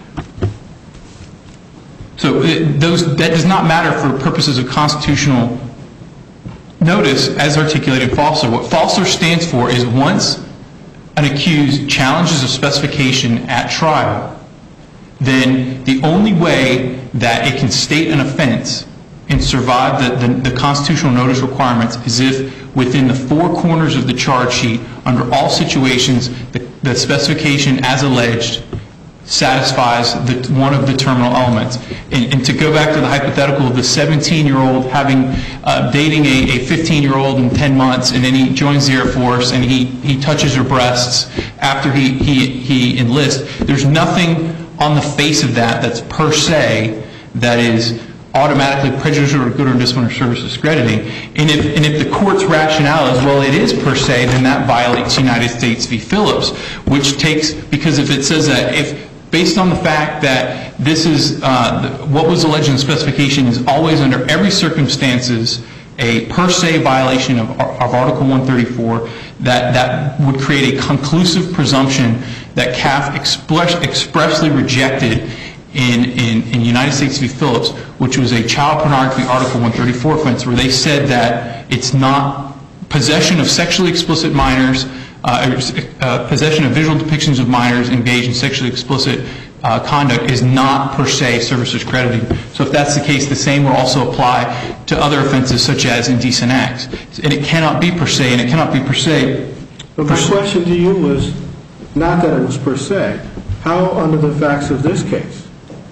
so it, those that does not matter for purposes of constitutional notice, as articulated in Fossler. What Fossler stands for is once an accused challenges a specification at trial, then the only way that it can state an offense and survive the, the, the constitutional notice requirements is if within the four corners of the charge sheet, under all situations, the, the specification as alleged satisfies the, one of the terminal elements. And, and to go back to the hypothetical of the seventeen-year-old having uh, dating a fifteen-year-old in ten months, and then he joins the Air Force and he, he touches her breasts after he, he, he enlists, there's nothing on the face of that that's per se that is automatically prejudicial or good or disciplinary service discrediting. And if, and if the court's rationale is, well, it is per se, then that violates United States v. Phillips, which takes, because if it says that, if based on the fact that this is, uh, what was alleged in the specification is always under every circumstances a per se violation of, of Article one thirty-four, that, that would create a conclusive presumption that C A F express, expressly rejected in, in, in United States v. Phillips, which was a child pornography Article one thirty-four offense, where they said that it's not possession of sexually explicit minors, uh, uh, possession of visual depictions of minors engaged in sexually explicit uh, conduct is not per se service discrediting. So if that's the case, the same will also apply to other offenses such as indecent acts. And it cannot be per se, and it cannot be per se. But my question to you was not that it was per se. How, under the facts of this case,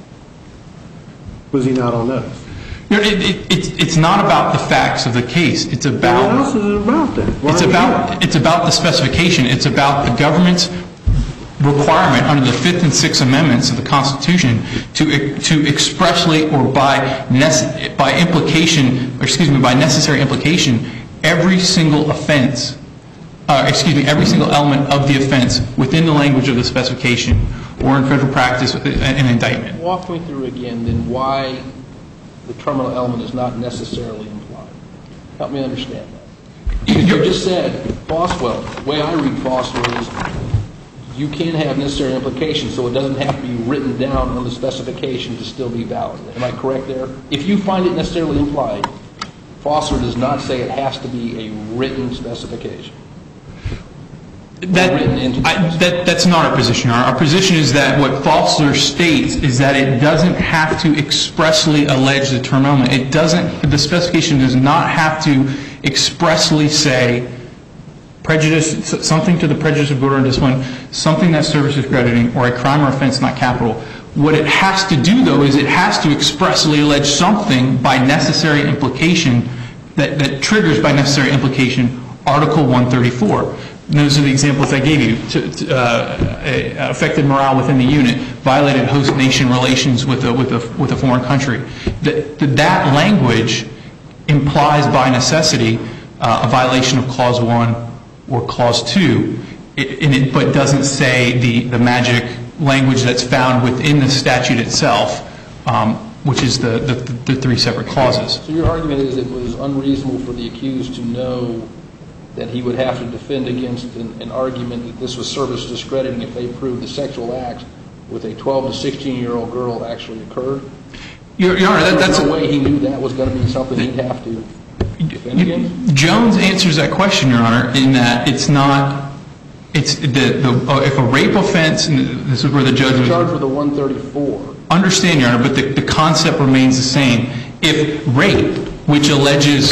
was he not on notice? You know, it, it, it's, it's not about the facts of the case. It's about... What else is it about then? Why It's are we about, here? it's about the specification. It's about the government's requirement under the Fifth and Sixth Amendments of the Constitution to to expressly or by nece- by implication, or excuse me, by necessary implication, every single offense uh, excuse me, every single element of the offense within the language of the specification or in federal practice an indictment. Walk me through again then why the terminal element is not necessarily implied. Help me understand that. You just said, Foswell, the way I read Foswell is you can have necessary implications, so it doesn't have to be written down on the specification to still be valid. Am I correct there? If you find it necessarily implied, Fosler does not say it has to be a written specification. That, written into the I, that, that's not our position. Our, our position is that what Fosler states is that it doesn't have to expressly allege the term element. It doesn't, the specification does not have to expressly say prejudice, something to the prejudice of order and discipline, something that serves as crediting, or a crime or offense not capital. What it has to do, though, is it has to expressly allege something by necessary implication that, that triggers by necessary implication Article one thirty-four. And those are the examples I gave you. To, to, uh, affected morale within the unit, violated host nation relations with a, with a, with a foreign country. That, that language implies by necessity uh, a violation of Clause one or Clause two, it, and it, but doesn't say the, the magic language that's found within the statute itself, um, which is the, the, the three separate clauses. So your argument is it was unreasonable for the accused to know that he would have to defend against an, an argument that this was service discrediting if they proved the sexual acts with a twelve to sixteen-year-old girl actually occurred? Your, Your Honor, that, that's no way he knew that was going to be something he'd have to defend against? Jones answers that question, Your Honor, in that it's not, it's the, the uh, if a rape offense, and this is where the judge was charged with a one thirty-four. Understand, Your Honor, but the, the concept remains the same. If rape, which alleges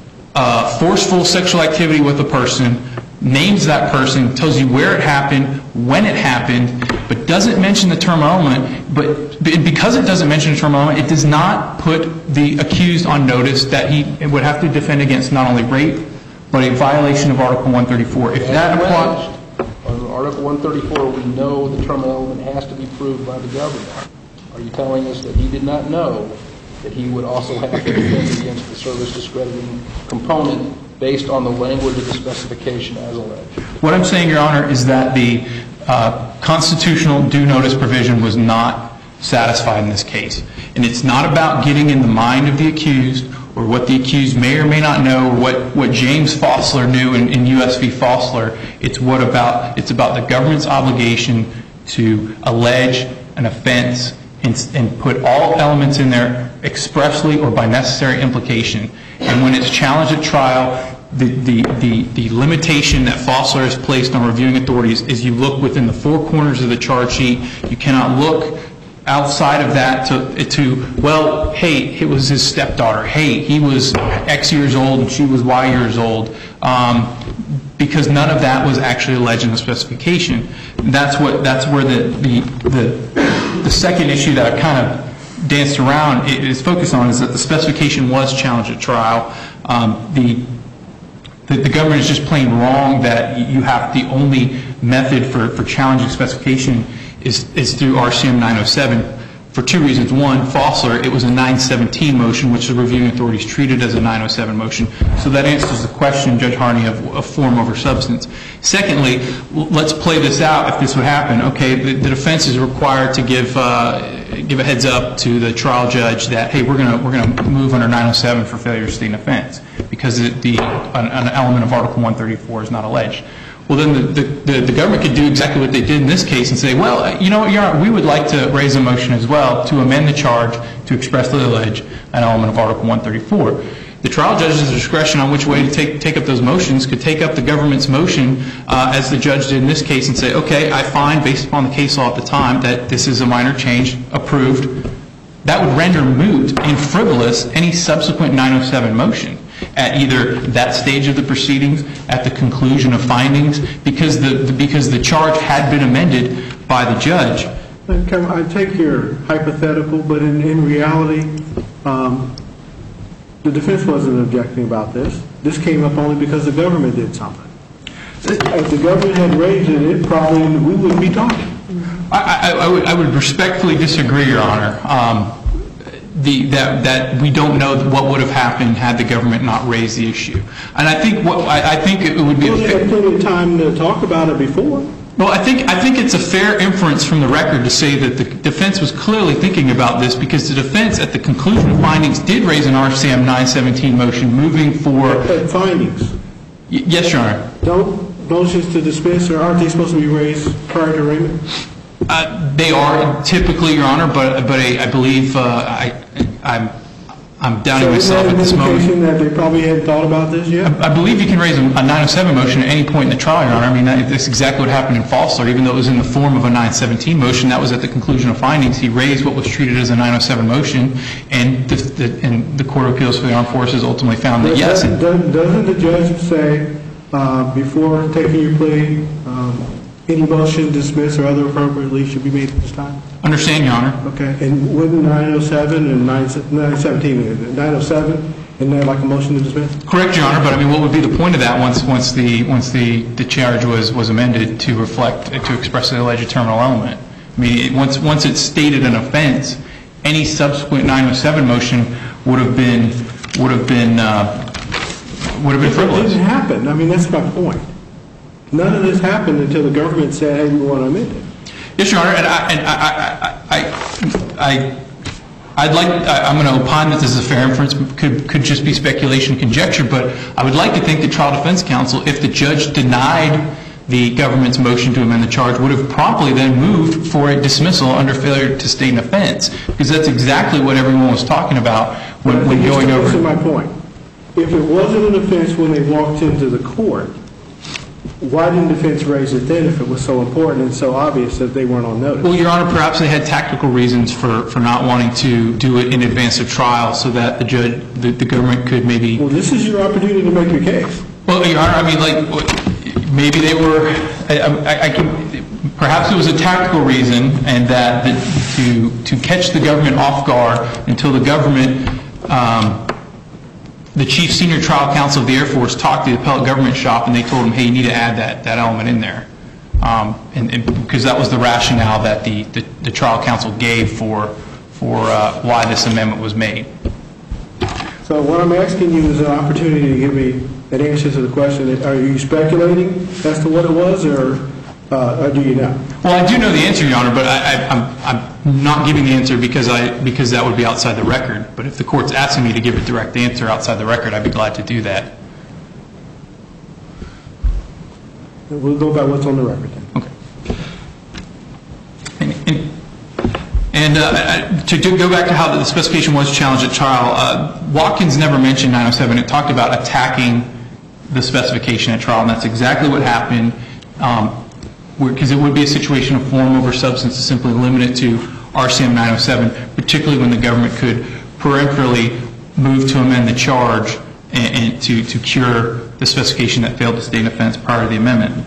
uh, forceful sexual activity with a person, names that person, tells you where it happened, when it happened, but doesn't mention the term element, but because it doesn't mention the term element, it does not put the accused on notice that he would have to defend against not only rape, but a violation of Article one thirty-four. If that applies, on Article one thirty-four, we know the term element has to be proved by the government. Are you telling us that he did not know that he would also have to defend against the service discrediting component based on the language of the specification as alleged? What I'm saying, Your Honor, is that the uh, constitutional due notice provision was not satisfied in this case. And it's not about getting in the mind of the accused or what the accused may or may not know, or what, what James Fosler knew in, in U S v Fosler. It's what about, it's about the government's obligation to allege an offense and, and put all elements in there expressly or by necessary implication. And when it's challenged at trial, the, the, the, the limitation that Fosler has placed on reviewing authorities is you look within the four corners of the charge sheet. You cannot look outside of that to, to, well, hey, it was his stepdaughter. Hey, he was X years old and she was Y years old. Um, because none of that was actually alleged in the specification. That's what, that's where the, the, the, the second issue that I kind of danced around is focused on is that the specification was challenged at trial. Um, the, the, the government is just plain wrong that you have the only method for, for challenging specification is, is through R C M nine oh seven for two reasons. One, Fosler, it was a nine seventeen motion, which the reviewing authorities treated as a nine oh seven motion. So that answers the question, Judge Harney, of, of form over substance. Secondly, let's play this out if this would happen. Okay, the, the defense is required to give uh, give a heads up to the trial judge that, hey, we're going we're gonna move under nine oh seven for failure to state an offense because the, the, an, an element of Article one thirty-four is not alleged. Well, then the, the, the government could do exactly what they did in this case and say, well, you know what, Your Honor, we would like to raise a motion as well to amend the charge to expressly allege an element of Article one thirty-four. The trial judge's discretion on which way to take, take up those motions could take up the government's motion uh, as the judge did in this case and say, okay, I find, based upon the case law at the time, that this is a minor change, approved. That would render moot and frivolous any subsequent nine oh seven motion at either that stage of the proceedings, at the conclusion of findings, because the, the because the charge had been amended by the judge. I take your hypothetical, but in, in reality, um, the defense wasn't objecting about this. This came up only because the government did something. If the government had raised it, it probably, we wouldn't be talking. I, I, I, would, I would respectfully disagree, Your Honor. Um, the, that, that we don't know what would have happened had the government not raised the issue. And I think what I, I think it would be. Well, they had plenty of time to talk about it before. Well, I think I think it's a fair inference from the record to say that the defense was clearly thinking about this, because the defense, at the conclusion of findings, did raise an R C M nine seventeen motion moving for. At findings. Y- yes, Your Honor. Don't motions to dismiss, or aren't they supposed to be raised prior to arraignment? Uh, they are typically, Your Honor, but but I, I believe uh, I I'm I'm doubting myself at this moment. So is that an indication that they probably hadn't thought about this yet? I believe you can raise a nine oh seven motion at any point in the trial, Your Honor. I mean, that, that's exactly what happened in Falsler. Even though it was in the form of a nine seventeen motion, that was at the conclusion of findings. He raised what was treated as a nine oh seven motion, and the, the, and the Court of Appeals for the Armed Forces ultimately found that, yes. Doesn't, doesn't the judge say, uh, before taking your plea, um, any motion, dismiss, or other appropriate relief should be made at this time? Understand, Your Honor. Okay. And wouldn't nine oh seven and nine seventeen, nine oh seven, isn't that like a motion to dismiss? Correct, Your Honor, but I mean, what would be the point of that once once the once the, the charge was, was amended to reflect, to express the alleged terminal element? I mean, it, once once it's stated an offense, any subsequent nine oh seven motion would have been would have been uh, would have been frivolous. It didn't happen. I mean, that's my point. None of this happened until the government said, "Hey, we want to amend it." Yes, Your Honor, and I, and I, I, I, I, I'd like, I, I'm going to opine that this is a fair inference, could, could just be speculation, conjecture, but I would like to think the Trial Defense Counsel, if the judge denied the government's motion to amend the charge, would have promptly then moved for a dismissal under failure to state an offense, because that's exactly what everyone was talking about when, when going over. This is my point. If it wasn't an offense when they walked into the court, why didn't defense raise it then if it was so important and so obvious that they weren't on notice? Well, Your Honor, perhaps they had tactical reasons for, for not wanting to do it in advance of trial so that the judge, the, the government could maybe... Well, this is your opportunity to make your case. Well, Your Honor, I mean, like, maybe they were... I, I, I can... Perhaps it was a tactical reason, and that the, to, to catch the government off guard until the government... Um, the chief senior trial counsel of the Air Force talked to the appellate government shop, and they told him, hey, you need to add that, that element in there. Um, and, and because that was the rationale that the, the, the trial counsel gave for, for uh, why this amendment was made. So what I'm asking you is an opportunity to give me an answer to the question. Are you speculating as to what it was, or, uh, or do you know? Well, I do know the answer, Your Honor, but I, I, I'm, I'm not giving the answer because, I, because that would be outside the record. But if the court's asking me to give a direct answer outside the record, I'd be glad to do that. We'll go by what's on the record then. Okay. And, and, and uh, to, to go back to how the specification was challenged at trial, uh, Watkins never mentioned nine oh seven. It talked about attacking the specification at trial, and that's exactly what happened. Um, because it would be a situation of form over substance to simply limit it to R C M nine oh seven, particularly when the government could peremptorily move to amend the charge and, and to, to cure the specification that failed to state an offense prior to the amendment.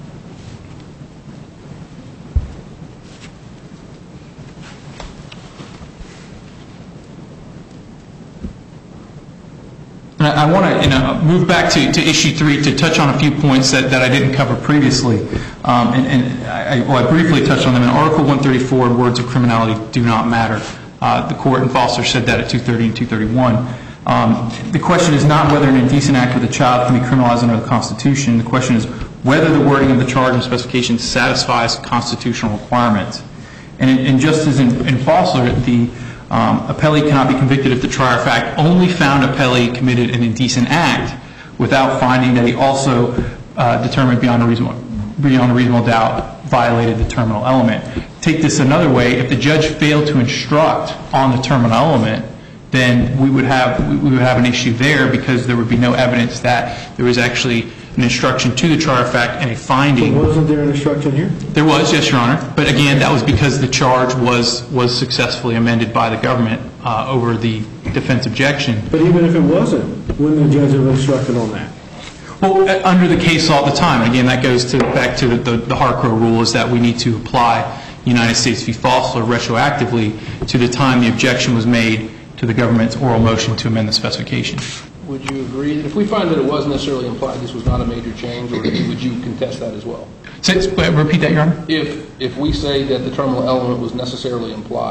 And I, I want to you know, move back to, to issue three to touch on a few points that, that I didn't cover previously. Um, and and I, well, I briefly touched on them. In Article one thirty-four, words of criminality do not matter. Uh, the court in Foster said that at two thirty and two thirty-one. Um, the question is not whether an indecent act with a child can be criminalized under the Constitution. The question is whether the wording of the charge and specification satisfies constitutional requirements. And, and just as in, in Foster, the Um, appellee cannot be convicted if the trier of fact only found appellee committed an indecent act without finding that he also uh, determined beyond a reasonable beyond a reasonable doubt violated the terminal element. Take this another way: if the judge failed to instruct on the terminal element, then we would have we would have an issue there because there would be no evidence that there was actually an instruction to the trier of fact and a finding. But wasn't there an instruction here? There was, yes, Your Honor. But again, that was because the charge was was successfully amended by the government uh, over the defense objection. But even if it wasn't, wouldn't the judge have instructed on that? Well, uh, under the case law at the time, and again, that goes to back to the, the, the Harcrow rule, is that we need to apply United States v. Foster retroactively to the time the objection was made to the government's oral motion to amend the specification. Would you agree that if we find that it wasn't necessarily implied this was not a major change, or would you contest that as well? Say, repeat that, Your Honor? If if we say that the terminal element was necessarily implied,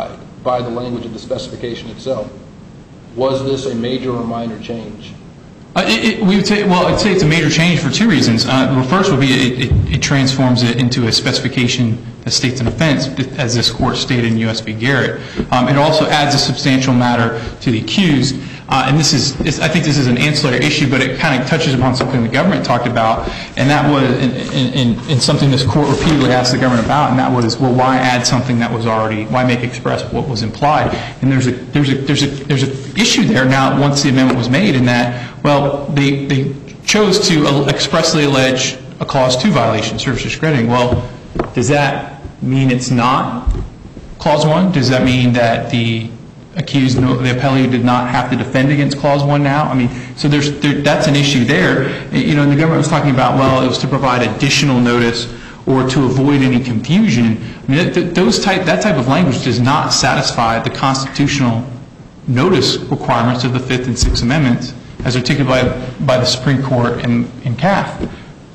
by the language of the specification itself. Was this a major or minor change? Uh, it, it, we would say, well, I'd say it's a major change for two reasons. Uh, the first would be it, it, it transforms it into a specification that states an offense, as this court stated in U S v. Garrett. Um, it also adds a substantial matter to the accused. Uh, and this is, is, I think this is an ancillary issue, but it kind of touches upon something the government talked about, and that was, in, in, in, in something this court repeatedly asked the government about, and that was, well, why add something that was already, why make express what was implied? And there's a, there's a, there's a, there's an issue there now once the amendment was made in that, well, they, they chose to expressly allege a Clause two violation, service discrediting. Well, does that mean it's not Clause one? Does that mean that the accused, the appellee, did not have to defend against Clause one now? I mean, so there's there, that's an issue there. You know, and the government was talking about, well, it was to provide additional notice or to avoid any confusion. I mean, th- those type that type of language does not satisfy the constitutional notice requirements of the Fifth and Sixth Amendments, as articulated by, by the Supreme Court in, in C A F.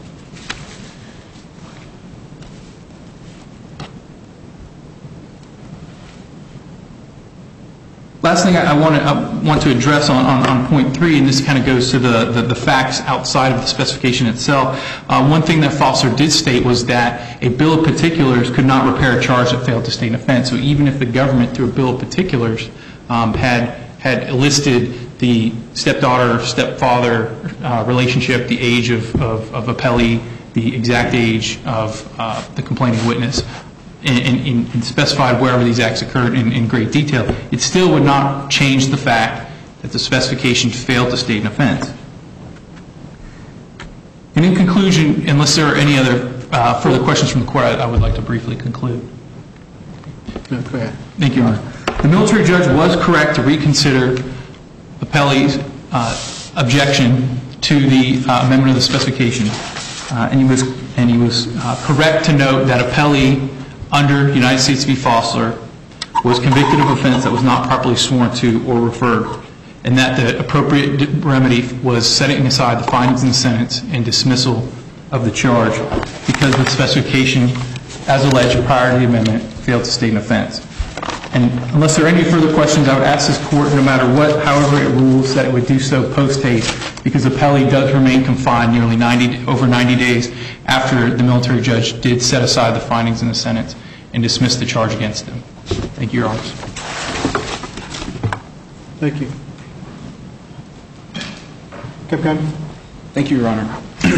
Last thing I, I, want to, I want to address on, on, on point three, and this kind of goes to the, the, the facts outside of the specification itself. Uh, one thing that Foster did state was that a bill of particulars could not repair a charge that failed to state an offense. So even if the government, through a bill of particulars, um, had had listed the stepdaughter, stepfather uh, relationship, the age of, of, of appellee, the exact age of uh, the complaining witness, And, and, and specified wherever these acts occurred in, in great detail, it still would not change the fact that the specification failed to state an offense. And in conclusion, unless there are any other uh, further questions from the Court, I, I would like to briefly conclude. No, go ahead. Thank you, Your Honor. The military judge was correct to reconsider appellee's uh, objection to the uh, amendment of the specification, uh, and he was and he was uh, correct to note that appellee under United States v. Foster was convicted of offense that was not properly sworn to or referred, and that the appropriate remedy was setting aside the findings in the sentence and dismissal of the charge because the specification, as alleged prior to the amendment, failed to state an offense. And unless there are any further questions, I would ask this Court, no matter what, however it rules, that it would do so post-haste, because appellee does remain confined nearly ninety, over ninety days after the military judge did set aside the findings in the sentence and dismiss the charge against him. Thank you, Your Honors. Thank you. Captain. Thank you, Your Honor.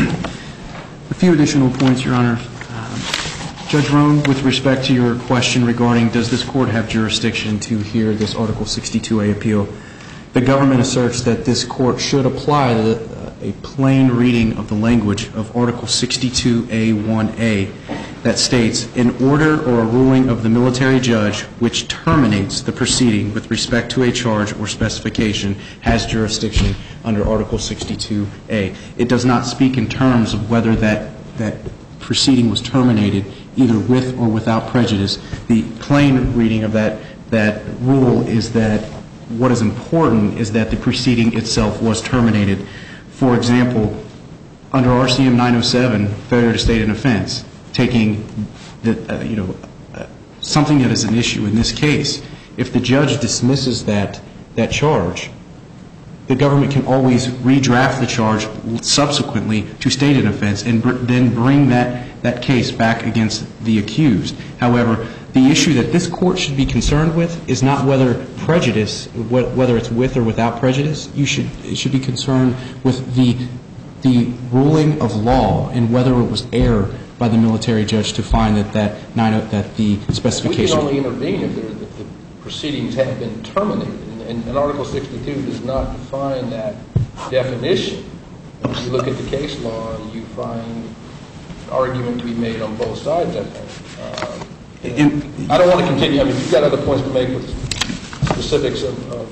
A few additional points, Your Honor. Um, Judge Rohn, with respect to your question regarding does this Court have jurisdiction to hear this Article sixty-two A appeal, the government asserts that this Court should apply the, uh, a plain reading of the language of Article sixty-two A one A that states, an order or a ruling of the military judge which terminates the proceeding with respect to a charge or specification has jurisdiction under Article sixty-two A. It does not speak in terms of whether that, that proceeding was terminated either with or without prejudice. The plain reading of that, that rule is that what is important is that the proceeding itself was terminated. For example, under R C M nine oh seven, failure to state an offense, taking the, uh, you know, uh, something that is an issue in this case, if the judge dismisses that, that charge, the government can always redraft the charge subsequently to state an offense and br- then bring that, that case back against the accused. However, the issue that this Court should be concerned with is not whether prejudice, wh- whether it's with or without prejudice. You should, it should be concerned with the, the ruling of law and whether it was error by the military judge to find that that, nine, that the specification. We can only intervene if, there, if the proceedings have been terminated. And, and Article sixty-two does not define that definition. If you look at the case law, you find argument to be made on both sides, I think. Uh, and I don't want to continue. I mean, you've got other points to make with specifics of, of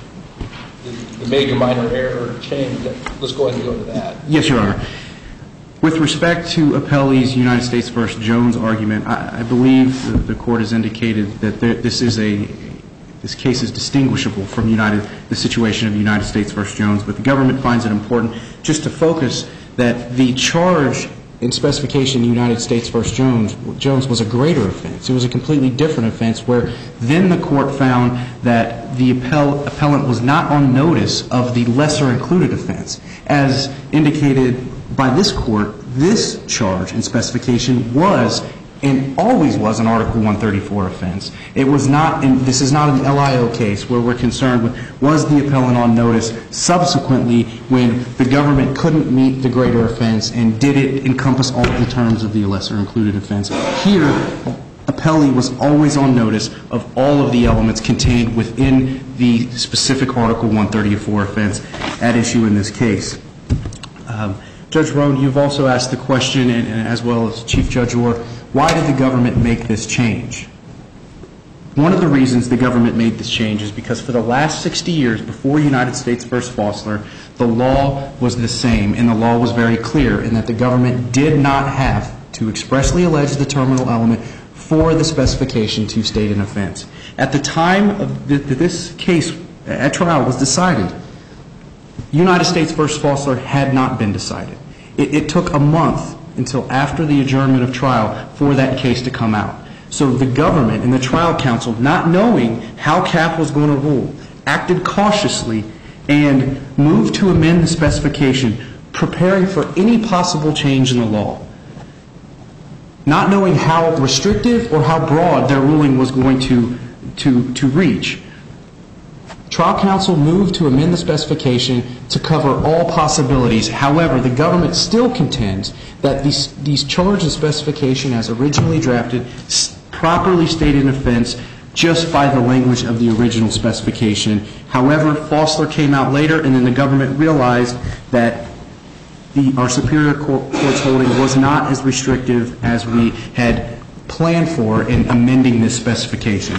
the, the major minor error change. Let's go ahead and go to that. Yes, Your Honor. With respect to Appellee's United States v. Jones argument, I, I believe the, the Court has indicated that there, this is a this case is distinguishable from United the situation of United States v. Jones, but the government finds it important just to focus that the charge in specification United States v. Jones, Jones was a greater offense. It was a completely different offense where then the court found that the appell- appellant was not on notice of the lesser included offense. As indicated by this court, this charge and specification was and always was an Article one thirty-four offense. It was not, in, this is not an L I O case where we're concerned with was the appellant on notice subsequently when the government couldn't meet the greater offense and did it encompass all the terms of the lesser included offense. Here, appellee was always on notice of all of the elements contained within the specific Article one thirty-four offense at issue in this case. Um, Judge Rohn, you've also asked the question, and, and as well as Chief Judge Orr, why did the government make this change? One of the reasons the government made this change is because for the last sixty years before United States v. Fossler, the law was the same, and the law was very clear in that the government did not have to expressly allege the terminal element for the specification to state an offense. At the time of the, this case at trial was decided, United States v. Fossler had not been decided. It, it took a month until after the adjournment of trial for that case to come out. So the government and the trial counsel, not knowing how C A P was going to rule, acted cautiously and moved to amend the specification, preparing for any possible change in the law, not knowing how restrictive or how broad their ruling was going to, to, to reach. Trial counsel moved to amend the specification to cover all possibilities. However, the government still contends that these, these charge and specification as originally drafted properly stated an offense just by the language of the original specification. However, Fossler came out later, and then the government realized that the, our Superior Court's holding was not as restrictive as we had planned for in amending this specification.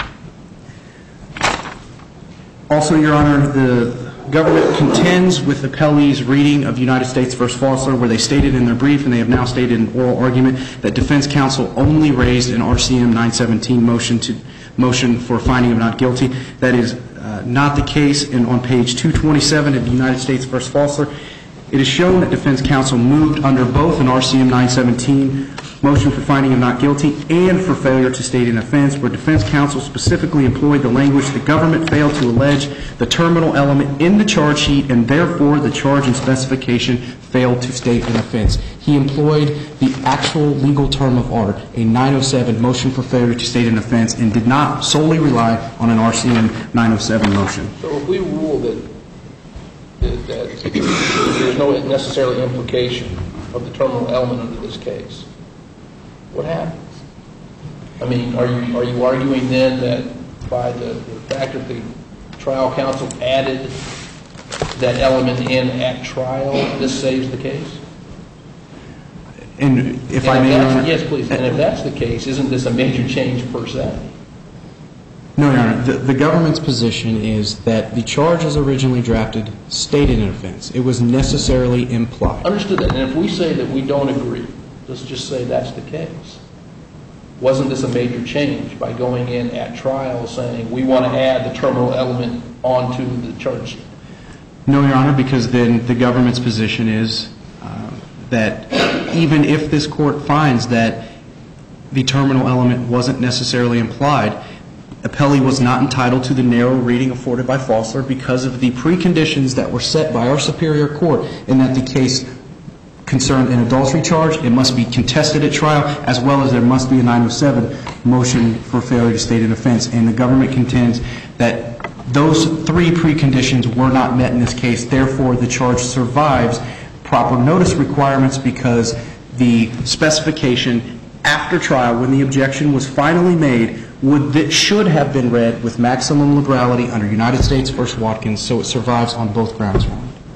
Also, Your Honor, the government contends with the appellee's reading of United States v. Fossler, where they stated in their brief, and they have now stated in oral argument, that defense counsel only raised an R C M nine seventeen motion to motion for finding of not guilty. That is uh, not the case. And on page two twenty-seven of United States v. Fossler, it is shown that defense counsel moved under both an R C M nine seventeen motion for finding of not guilty and for failure to state an offense, where defense counsel specifically employed the language the government failed to allege the terminal element in the charge sheet, and therefore the charge and specification failed to state an offense. He employed the actual legal term of art, a nine oh seven motion for failure to state an offense, and did not solely rely on an R C M nine oh seven motion. So if we rule that, that, that there's no necessarily implication of the terminal element under this case, what happens? I mean, are you are you arguing then that by the, the fact that the trial counsel added that element in at trial, this saves the case? And if and I may, Your Honor, yes, please. And if that's the case, isn't this a major change per se? No, Your Honor. The, the government's position is that the charge as originally drafted stated an offense. It was necessarily implied. Understood that. And if we say that we don't agree, let's just say that's the case, wasn't this a major change by going in at trial saying we want to add the terminal element onto the charge sheet? No, Your Honor, because then the government's position is uh, that even if this court finds that the terminal element wasn't necessarily implied, appellee was not entitled to the narrow reading afforded by Fossler because of the preconditions that were set by our Superior Court in that the case concerned an adultery charge. It must be contested at trial, as well as there must be a nine oh seven motion for failure to state an offense. And the government contends that those three preconditions were not met in this case. Therefore, the charge survives proper notice requirements because the specification after trial, when the objection was finally made, would that should have been read with maximum liberality under United States v. Watkins, so it survives on both grounds.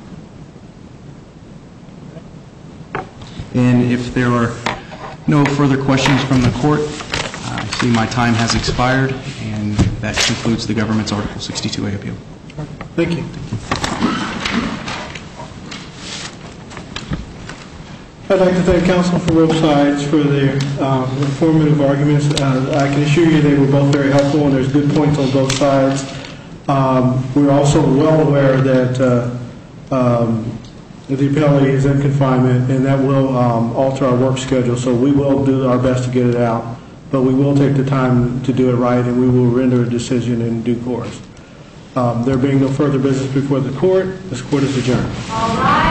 And if there are no further questions from the court, I see my time has expired, and that concludes the government's Article sixty-two A appeal. Thank you. I'd like to thank counsel for both sides for their um, informative arguments. Uh, I can assure you they were both very helpful, and there's good points on both sides. Um, we're also well aware that uh, um, The appellee is in confinement, and that will um, alter our work schedule, so we will do our best to get it out, but we will take the time to do it right, and we will render a decision in due course. Um, There being no further business before the court, this court is adjourned. All rise.